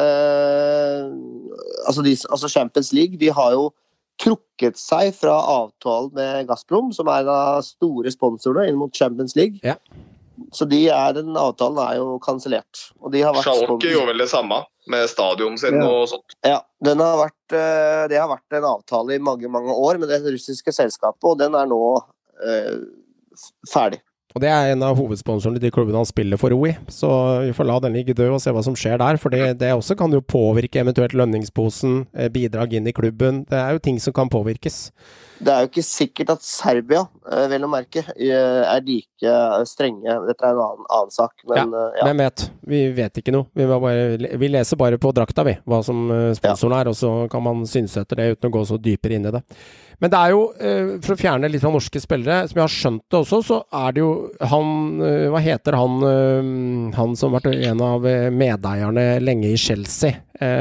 altså Champions League, de har jo trukket seg fra avtalen med Gazprom, som er en av store sponsorene inn mot Champions League. Ja. Så den avtalen er jo kansellert. Og de har vært Schalke gjorde vel det samme med stadion sin og sånt. Ja, det har vært en avtale i mange, mange år med det russiske selskapet, og den er nå ferdig. Og det er en av hovedsponsorene til klubben han spiller for OI, så vi får la den ligge død og se hva som skjer der, for det også kan jo påvirke eventuelt lønningsposen, bidrag inn i klubben. Det er jo ting som kan påvirkes. Det er jo ikke sikkert at Serbia, vel å merke, er like strenge. Dette er en annen sak. Men, ja. Hvem vet? Vi vet ikke noe. Vi leser bare på drakta, hva som sponsoren er, og så kan man synes etter det uten å gå så dypere inn i det. Men det er jo, for å fjerne litt fra norske spillere, som jeg har skjønt det også, så er det jo han, hva heter han som har vært en av medeierne lenge i Chelsea?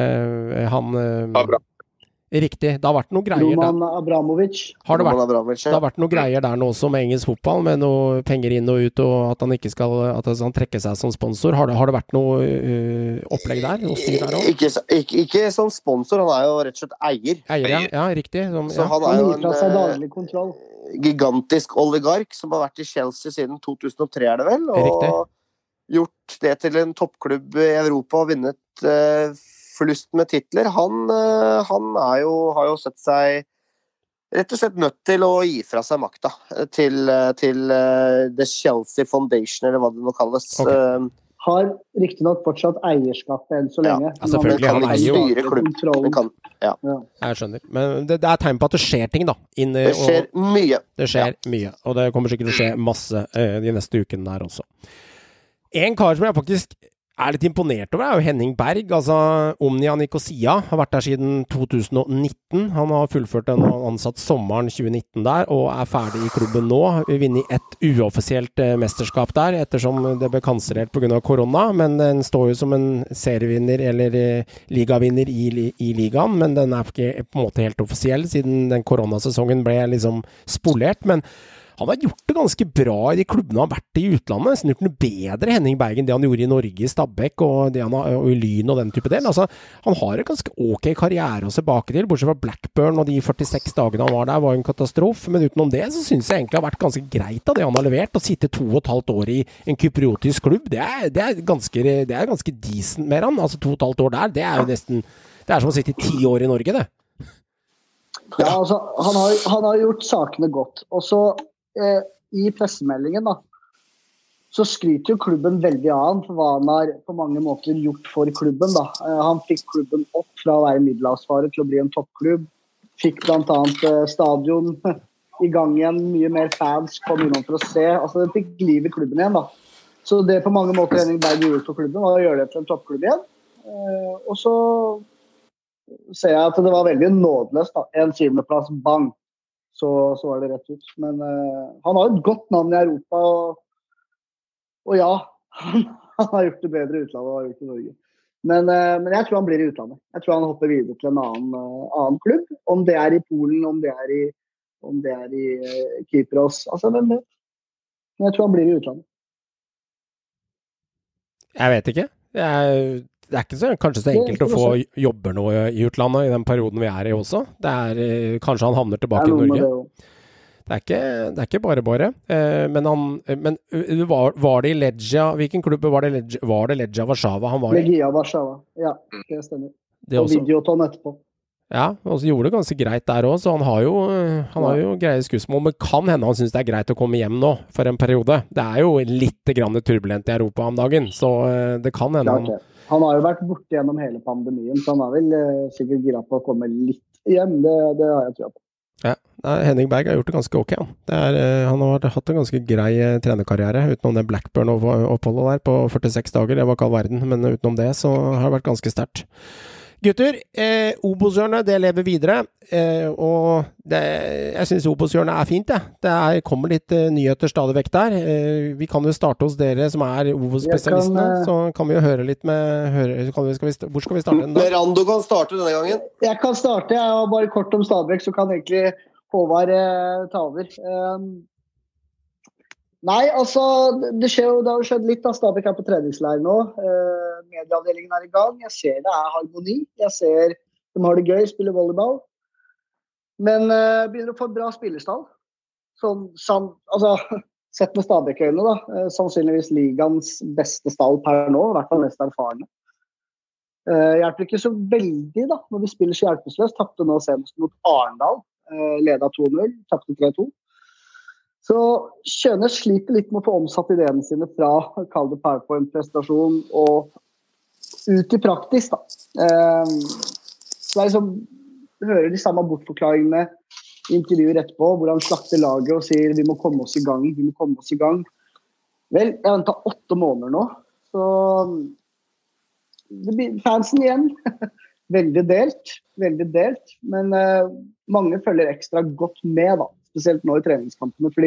Riktig, det har vært noen greier Roman Abramovic. Har det har vært noen greier der nå også med engelsk fotball, med noe penger inn og ut, og at han ikke skal, at han trekker seg som sponsor. Har det vært noe opplegg der? Noe styr der også? Ikke som sponsor, han er jo rett og slett eier. Eier, ja, riktig. Så han er jo en gigantisk oligark som har vært i Chelsea siden 2003, er det vel? Og gjort det til en toppklubb i Europa og vunnet flust med titler. Han har jo sett seg rett og slett nødt til å gi fra seg makta til The Chelsea Foundation, eller hva det nå kalles. Okay. Har riktig nok fortsatt eierskapet enn så lenge. Ja, selvfølgelig. Han eier jo kontrollen. Ja. Jeg skjønner. Men det er tegn på at det skjer ting, da. Det skjer mye. Det skjer mye, og det kommer sikkert til å skje masse de neste ukene der også. En kar som jeg faktisk er litt imponert over er jo Henning Berg, altså Omnia Nicosia, har vært der siden 2019. Han har fullført en ansatt sommeren 2019 der, og er ferdig i klubben nå. Vi vinner et uoffisielt mesterskap der, ettersom det ble kansellert på grunn av korona, men den står jo som en serievinner, eller ligavinner i ligaen, men den er ikke på en måte helt offisiell, siden den koronasesongen ble liksom spolert, men han har gjort det ganske bra i de klubbene han har vært i utlandet. Han har gjort noe bedre, Henning Bergen, det han gjorde i Norge, i Stabæk og i Lyn og den type del. Altså, han har et ganske ok karriere å se bak til, bortsett fra Blackburn og de 46 dagene han var der, var en katastrof. Men utenom det så synes jeg egentlig det har vært ganske greit av det han har levert. Å sitte 2,5 år i en kypriotisk klubb, det er ganske decent med han. Altså 2,5 år der, det er jo nesten, det er som å sitte 10 år i Norge, det. Ja, altså, han har gjort sakene godt. Og så i pressemeldingen da, så skryter jo klubben veldig av han for hva han har på mange måter gjort for klubben da. Han fikk klubben opp fra å være middelavsfarer til å bli en toppklubb. Fikk blant annet stadion i gang igjen, mye mer fans kom innom for å se. Altså det fikk liv i klubben igjen da. Så det på mange måter Henning Berg gjorde for klubben var å gjøre det til en toppklubb igjen. Og så ser jeg at det var veldig nådeløst da. En 7. plass, bang. Så var det rett ut. Men han har et godt navn i Europa, og ja, han har gjort det bedre i utlandet og har gjort det i Norge. Men jeg tror han blir i utlandet. Jeg tror han hopper videre til en annen klubb. Om det i Polen, om det i Kypros. Altså, hvem vet? Men jeg tror han blir i utlandet. Jeg vet ikke. Det ikke kanskje så enkelt å få jobber nå i utlandet i den perioden vi i også. Kanskje han havner tilbake i Norge. Det ikke bare. Men var det i Legia? Hvilken klubb var det? Var det Legia Warszawa han var i? Legia Warszawa, ja. Det stemmer. Og Videoton etterpå. Ja, og så gjorde det ganske greit der også, så han har jo greie skussmål, men kan hende han synes det greit å komme hjem nå for en periode. Det jo litt grann turbulent i Europa om dagen, så det kan hende han har jo vært borte gjennom hele pandemien, så han vel sikkert gira på å komme litt hjem, det har jeg tror på. Ja, Henning Berg har gjort det ganske ok. Han har hatt en ganske grei trenerkarriere, utenom det Blackburn-oppholdet der på 46 dager, det var ikke all verden, men utenom det så har det vært ganske sterkt. Gutter, Obos-hjørnet, det lever videre, og jeg synes Obos-hjørnet fint, det kommer litt nyheter stadig vekk der. Vi kan jo starte hos dere som Obos-spesialistene, så kan vi jo høre litt hvor skal vi starte den da? Rando kan starte denne gangen. Jeg kan starte, jeg har bare kort om Stabæk, så kan egentlig Håvard ta over. Nei, altså, det har jo skjedd litt da. Stabæk på treningsleir nå. Medieavdelingen i gang. Jeg ser det harmoni. Jeg ser de har det gøy, spiller volleyball. Men begynner å få en bra spillerstall. Altså, sett med Stabæk-øyne da. Sannsynligvis ligaens beste stall per nå, i hvert fall mest erfarne. Hjelper ikke så veldig da, når vi spiller så hjelpeløst. Tappte nå senest mot Arendal. Ledet 2-0, tappte 3-2. Så Kjønes sliter litt med å få omsatt ideene sine fra kall det PowerPoint-prestasjon og ut i praktisk da. Så liksom, hører de samme bortforklaringene i intervjuer etterpå, hvor han slakter laget og sier vi må komme oss i gang. Vel, jeg har ventet 8 måneder nå, så det blir fansen igjen. veldig delt, men mange følger ekstra godt med da. Spesielt nå i treningskampene, fordi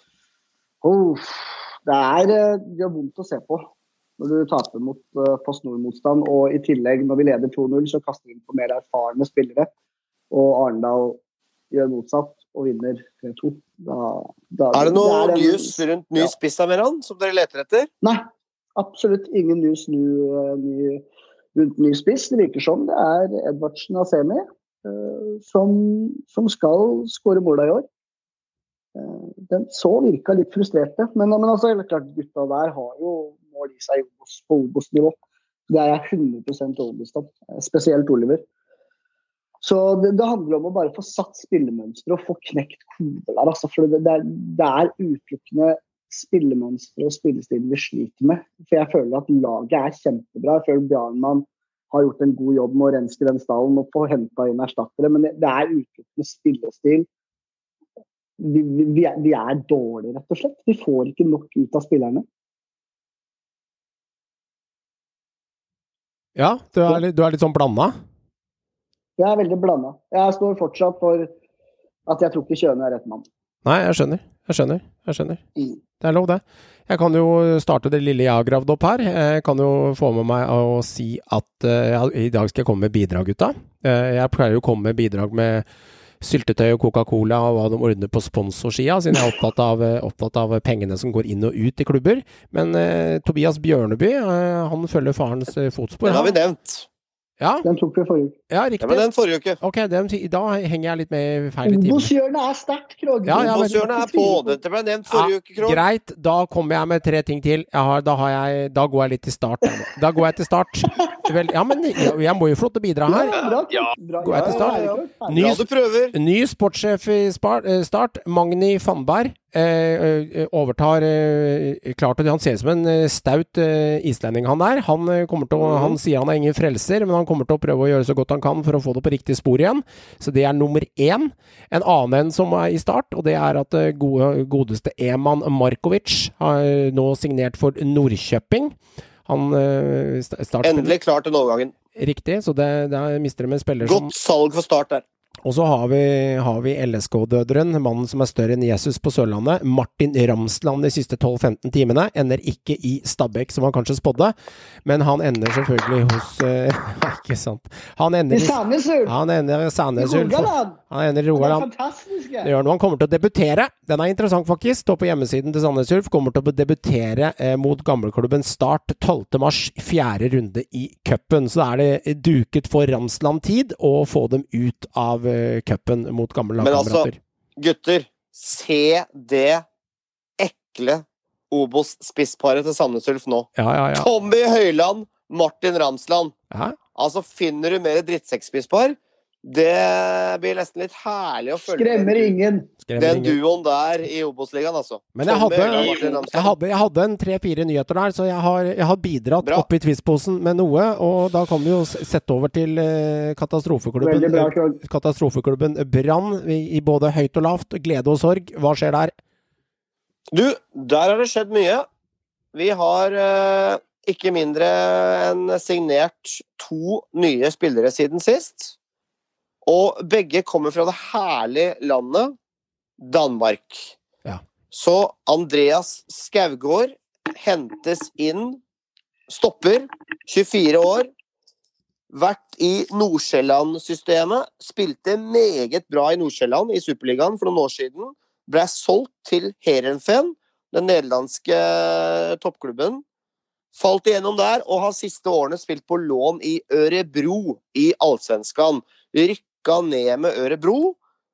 det gjør vondt å se på når du taper mot Post Nord-motstand, og i tillegg når vi leder 2-0 så kaster vi på mer erfarne spillere, og Arendal gjør motsatt og vinner 3-2. Det noe news rundt ny spiss av Meran som dere leter etter? Nei, absolutt ingen news rundt ny spiss. Det virker som det Edvardsen Asemi som skal skåre mål i år. Den så virket litt frustrerte, men altså, det klart gutta der har jo mål i seg på Obos-nivå. Det jeg 100% overbevist om, spesielt Oliver. Så det handler om å bare få satt spillemønstre og få knekt koder der, altså, for det utelukkende spillemønstre og spillestilen vi sliter med. For jeg føler at laget kjempebra. Jeg føler Bjarmann har gjort en god jobb med å renske den stallen og få hentet inn erstattere, men det utelukkende spillestil. Vi dårlige, rett og slett. Vi får ikke nok ut av spillerne. Ja, du litt sånn blandet? Jeg veldig blandet. Jeg står fortsatt for at jeg tror ikke Kjøne rett mann. Nei, jeg skjønner. Det lov det. Jeg kan jo starte det lille jeg har gravd opp her. Jeg kan jo få med meg å si at i dag skal jeg komme med bidrag, gutta. Jeg pleier jo å komme med bidrag med syltetøy og Coca-Cola og hva de ordner på sponsorsida, siden jeg opptatt av pengene som går inn og ut i klubber. Men Tobias Bjørneby, han følger farens fotspor. Den har vi nevnt. Ja. Den tok vi forrige uke. Ja, riktig. Ja, men den forrige uke. Ok, da henger jeg litt med feil i timen. Obos-hjørnet sterkt, Krog. Obos-hjørnet på. Dette ble nevnt forrige uke, Krog. Greit, da kommer jeg med 3 ting til. Da går jeg litt til start. Da går jeg til start. Vel, ja, men jeg må jo få lov til å bidra her. Går jeg til start? Ny sportssjef i Start, Magni Fannberg, overtar klart at han ser ut som en staut islending han der. Han sier han ingen frelser, men han kommer til å prøve å gjøre så godt han kan for å få det på riktig spor igjen. Så det nummer 1. En annen som i Start, og det at godeste Eman Markovic har nå signert for Norrköping. Han Endelig klar til overgangen. Riktig, så det mister de en spiller som... Godt salg for Start der. Og så har vi LSK-døderen, mannen som større enn Jesus på Sørlandet, Martin Ramsland de siste 12-15 timene, ender ikke i Stabæk, som han kanskje spådde, men han ender selvfølgelig hos... ikke sant. Han ender i Sandnes Ulf. Han ender i Sandnes Ulf. Han ender i Rogaland. Det fantastiske. Det gjør noe. Han kommer til å debutere. Den interessant faktisk. Står på hjemmesiden til Sandnes Ulf. Kommer til å debutere mot gammelklubben Start 12. mars, 4. runde i cupen. Så da det duket for Ramsland tid å få dem ut av cupen mot gamle lagkamerater. Men altså, gutter, se det ekle Obos-spissparet til Sandnes Ulf nå. Ja. Tommy Høiland, Martin Ramsland. Ja. Altså, finner du mer drittsekkspisspar? Det blir nesten litt herlig å følge. Skremmer ingen. Den duoen der i Obos-ligaen, altså. Men jeg hadde en 3-4 nyheter der, så jeg har bidratt opp i tvistposen med noe, og da kan vi jo sette over til katastrofeklubben Brann i både høyt og lavt, glede og sorg. Hva skjer der? Du, der har det skjedd mye. Vi har ikke mindre enn signert 2 nye spillere siden sist. Og begge kommer fra det herlige landet Danmark. Ja. Så Andreas Skaugård hentes inn, stopper, 24 år, vært i Nordsjælland-systemet, spilte meget bra i Nordsjælland i Superligaen for noen år siden, ble solgt til Heerenveen, den nederlandske toppklubben, falt igjennom der, og har siste årene spilt på lån i Örebro i Allsvenskan. Rykka ned med Örebro,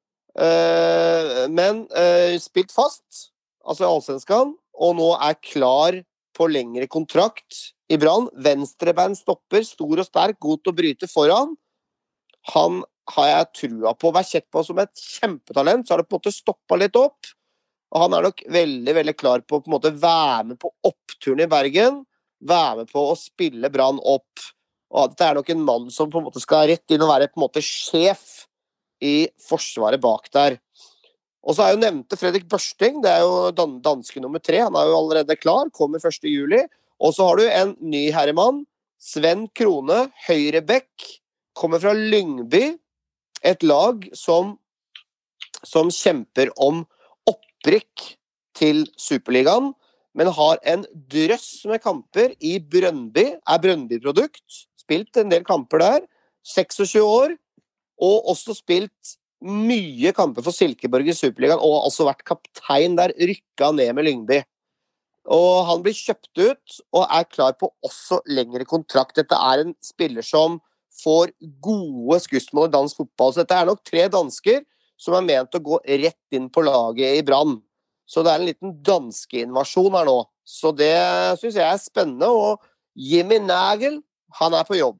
men spilt fast, altså i Allsvenskan, og nå klar på lengre kontrakt i Brann. Venstrebein stopper, stor og sterk, god til å bryte foran. Han har jeg trua på å være sett på som et kjempetalent, så har det på en måte stoppet litt opp, og han nok veldig, veldig klar på en måte være med på oppturen i Bergen, være med på å spille Brann opp. Og dette nok en mann som på en måte skal rett inn og være på en måte sjef i forsvaret bak der. Og så jo nevnte Fredrik Børsting, det jo danske nummer 3, han jo allerede klar, kommer 1. juli. Og så har du en ny herremann, Sven Krone, høyrebekk, kommer fra Lyngby, et lag som kjemper om opprykk til Superligaen, men har en drøss med kamper i Brøndby, Brøndby-produkt, spilt en del kamper der, 26 år, og også spilt mye kamper for Silkeborg i Superligaen, og altså vært kaptein der, rykket ned med Lyngby. Og han blir kjøpt ut, og klar på også lengre kontrakt. Dette en spiller som får gode skussmål i dansk fotball, så dette nok 3 dansker som ment å gå rett inn på laget i Brann. Så det en liten danske invasjon her nå. Så det synes jeg spennende, og Jimmy Nagel, han på jobb.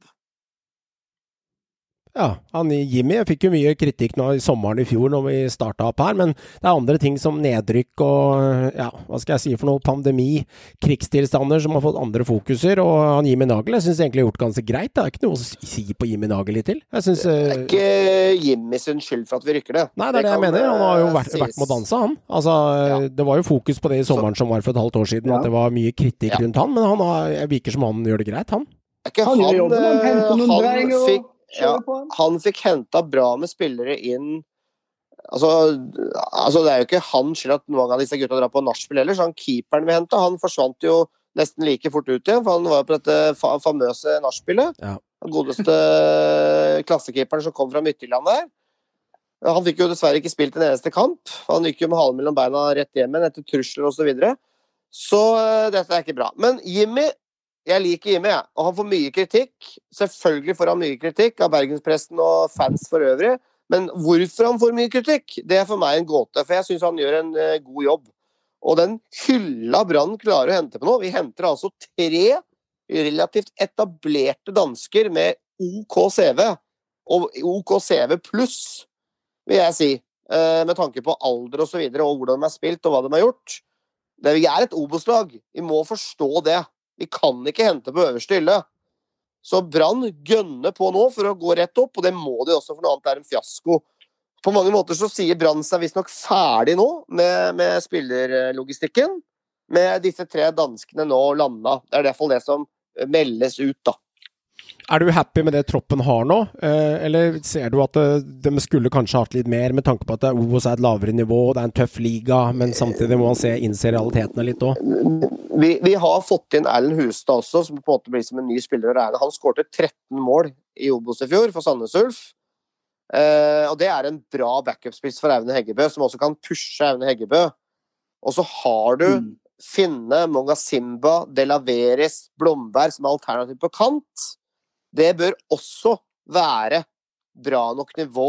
Ja, Jimmy fikk jo mye kritikk nå i sommeren i fjor når vi startet opp her, men det andre ting som nedrykk og, ja, hva skal jeg si for noe, pandemi, krigstilstander som har fått andre fokuser, og Jimmy Nagel, jeg synes egentlig har gjort ganske greit. Det ikke noe å si på Jimmy Nagel litt til. Jeg synes, det ikke Jimmy sin skyld for at vi rykker det. Nei, det det jeg mener. Han har jo vært med å danse, han. Altså, det var jo fokus på det i sommeren som var for et halvt år siden, at det var mye kritikk rundt han, men jeg virker som han gjør det greit, han. Han gjør jobben, han henter noen dreng og... Ja, han fikk hentet bra med spillere inn. Altså det jo ikke han skyld at noen av disse gutta drar på nachspiel heller, så han keeperen vi hentet, han forsvant jo nesten like fort ut igjen, for han var jo på dette famøse nachspielet. Ja. Den godeste klassekeeperen som kom fra Midtjylland der. Han fikk jo dessverre ikke spilt en eneste kamp. Han gikk jo med halen mellom beina rett hjem etter trusler og så videre. Så dette ikke bra. Men Jimmy, jeg liker Jimmy, og han får mye kritikk. Selvfølgelig får han mye kritikk av bergenspressen og fans for øvrig, men hvorfor han får mye kritikk, det for meg en gåte, for jeg synes han gjør en god jobb. Og den hylla Brann klarer å hente på nå. Vi henter altså 3 relativt etablerte dansker med OK CV, og OK CV pluss, vil jeg si, med tanke på alder og så videre, og hvordan de har spilt og hva de har gjort. Vi et Obos-lag, vi må forstå det. Vi kan ikke hente på øverste hylle. Så Brann gønner på nå for å gå rett opp, og det må de også, for noe annet en fiasko. På mange måter så sier Brann seg visst nok ferdig nå med spillerlogistikken, med disse 3 danskene nå landa. Det i hvert fall det som meldes ut da. Du happy med det troppen har nå? Eller ser du at de skulle kanskje hatt litt mer med tanke på at OBOS et lavere nivå, det en tøff liga, men samtidig må man innse realitetene litt også? Vi har fått inn Erlend Hustad også, som på en måte blir som en ny spiller å regne. Han skårte 13 mål i OBOS i fjor for Sandnes Ulf. Og det en bra backup-spiss for Aune Heggebø, som også kan pushe Aune Heggebø. Og så har du Finne, Mongasimba, Delaveres, Blomberg som alternativ på kant. Det bør også være bra nok nivå.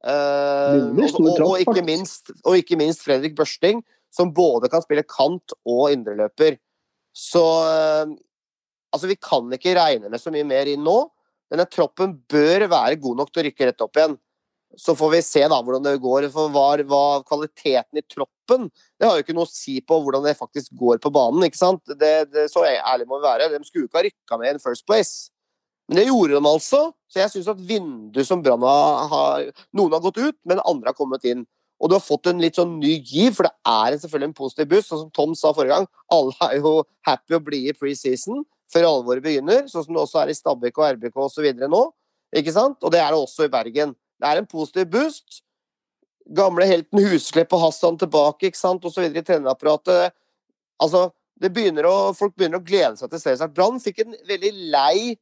Og ikke minst Fredrik Børsting, som både kan spille kant og indreløper. Så altså, vi kan ikke regne med så mye mer inn nå. Denne troppen bør være god nok til å rykke rett opp igjen. Så får vi se da hvordan det går. For hva kvaliteten i troppen, det har jo ikke noe å si på hvordan det faktisk går på banen, ikke sant? Det så ærlig må vi være. De skulle ikke ha rykket med in first place. Men det gjorde de altså, så jeg synes at vinduet som Brann noen har gått ut, men andre har kommet inn. Og du har fått en litt sånn ny giv, for det selvfølgelig en positiv buss, og som Tom sa forrige gang, alle jo happy å bli i pre-season, før alvoret begynner, sånn som det også i Stabæk og RBK og så videre nå, ikke sant? Og det det også i Bergen. Det en positiv boost. Gamle helten Husklepp og Hassan tilbake, ikke sant? Og så videre i trenerapparatet. Altså, folk begynner å glede seg til Cæsar. Brann fikk en veldig lei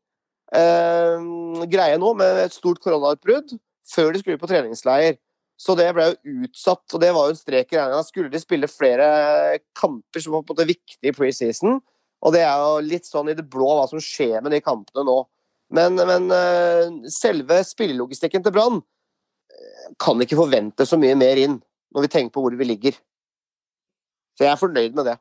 greie nå med et stort koronautbrudd før de skulle på treningsleier. Så det ble jo utsatt, og det var jo en strek i regningen. Skulle de spille flere kamper som var på en måte viktige i pre-season, og det jo litt sånn i det blå hva som skjer med de kampene nå. Men selve spillelogistikken til Brann kan ikke forvente så mye mer inn når vi tenker på hvor vi ligger. Så jeg fornøyd med det.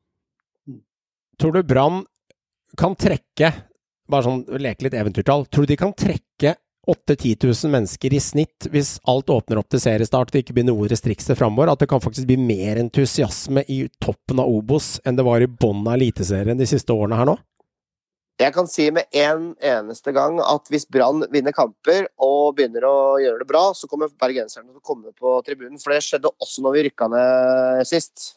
Tror du Brann kan trekke, bare sånn leke litt eventyrtall, tror du de kan trekke 8-10 000 mennesker i snitt hvis alt åpner opp til seriestart og det ikke blir noe restrikser fremover, at det kan faktisk bli mer entusiasme i toppen av OBOS enn det var i bånn av eliteserien de siste årene her nå? Jeg kan si med en eneste gang at hvis Brann vinner kamper og begynner å gjøre det bra, så kommer bergenserne til å komme på tribunen, for det skjedde også når vi rykket ned sist.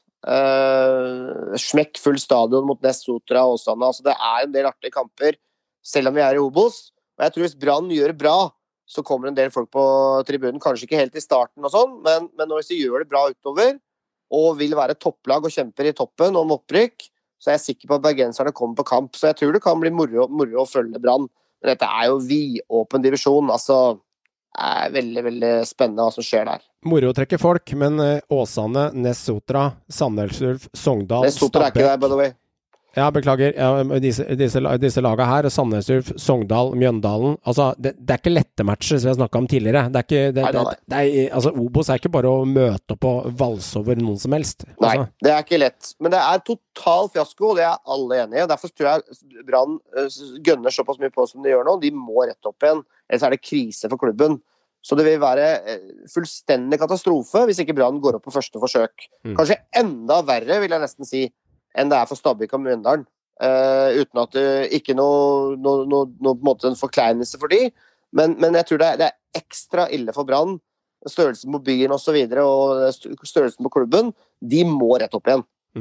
Smekk full stadion mot Nest Sotra og Åsane, altså det en del artige kamper selv om vi i OBOS, og jeg tror hvis Brann gjør det bra, så kommer en del folk på tribunen, kanskje ikke helt i starten og sånn, men når de gjør det bra utover, og vil være topplag og kjemper i toppen om opprykk, så jeg sikker på at bergenserne kommer på kamp, så jeg tror det kan bli moro å følge Brann, men dette jo vidåpen divisjon, altså det veldig, veldig spennende hva som skjer der. Moro å trekke folk, men Åsane, Nest Sotra, Sandnes Ulf, Sogndal, Nest Sotra ikke der, by the way. Ja, beklager. Ja, disse lagene her, Sandnes Ulf, Sogndal, Mjøndalen, altså, det ikke lette matcher som vi har snakket om tidligere. Altså, OBOS ikke bare å møte opp og valse over noen som helst. Altså. Nei, det ikke lett. Men det total fiasko, og det alle enige. Derfor tror jeg Brann gønner såpass mye på som de gjør nå. De må rette opp igjen, ellers det krise for klubben. Så det vil være fullstendig katastrofe hvis ikke Brann går opp på første forsøk. Kanskje enda verre, vil jeg nesten si, enn det for Stabæk og Mjøndalen. Uten at det ikke noe på en måte en forkleinelse for de. Men jeg tror det ekstra ille for Brann. Størrelsen på byen og så videre, og størrelsen på klubben, de må rett opp igjen.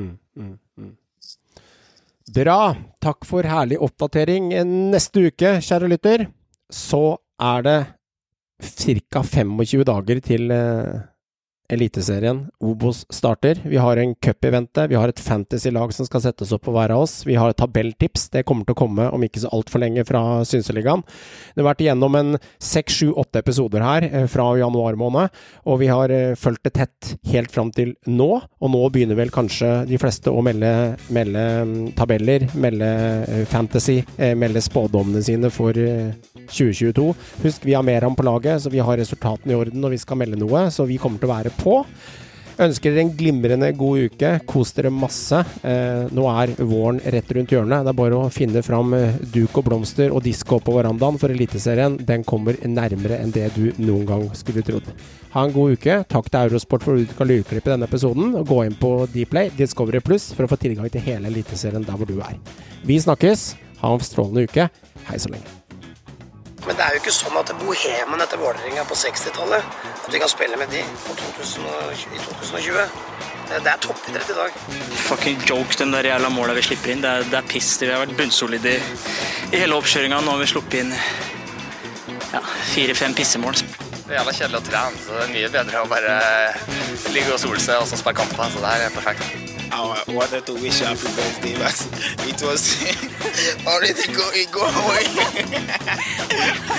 Bra. Takk for herlig oppdatering. Neste uke, kjære lytter, så det cirka 25 dager til Eliteserien OBOS starter. Vi har en cup-evente, vi har et fantasy-lag som skal settes opp på hver av oss, vi har et tabelltips, det kommer til å komme om ikke så alt for lenge fra Synseligaen. Det har vært igjennom en 6-7-8 episoder her fra januar måned, og vi har fulgt det tett helt fram til nå, og nå begynner vel kanskje de fleste å melde tabeller, melde fantasy, melde spådommene sine for 2022. Husk, vi har mer om på laget, så vi har resultatene i orden når vi skal melde noe, så vi kommer til å være på. Ønsker dere en glimrende god uke. Kos dere masse. Nå våren rett rundt hjørnet. Det bare å finne fram duk og blomster og disko på verandaen for Eliteserien. Den kommer nærmere enn det du noen gang skulle trodd. Ha en god uke. Takk til Eurosport for at du kan lydklippe denne episoden. Og gå inn på Dplay, Discovery Plus for å få tilgang til hele Eliteserien der hvor du Vi snakkes. Ha en strålende uke. Hei så lenge. Men det jo ikke sånn at Bohemen etter Vålerenga på 60-tallet, at vi kan spille med de i 2020. Det er toppidrett i dag. Fucking joke, den der jævla målet vi slipper inn. Det er piss. Vi har vært bunnsolide i hele oppkjøringen. Nå har vi sluppet inn 4-5 pissemål. Det er jævla kjedelig å trene, så det er mye bedre å bare ligge og sole seg og så spille kamper, så det her er perfekt. I wanted to wish you happy birthday, but it was already going away.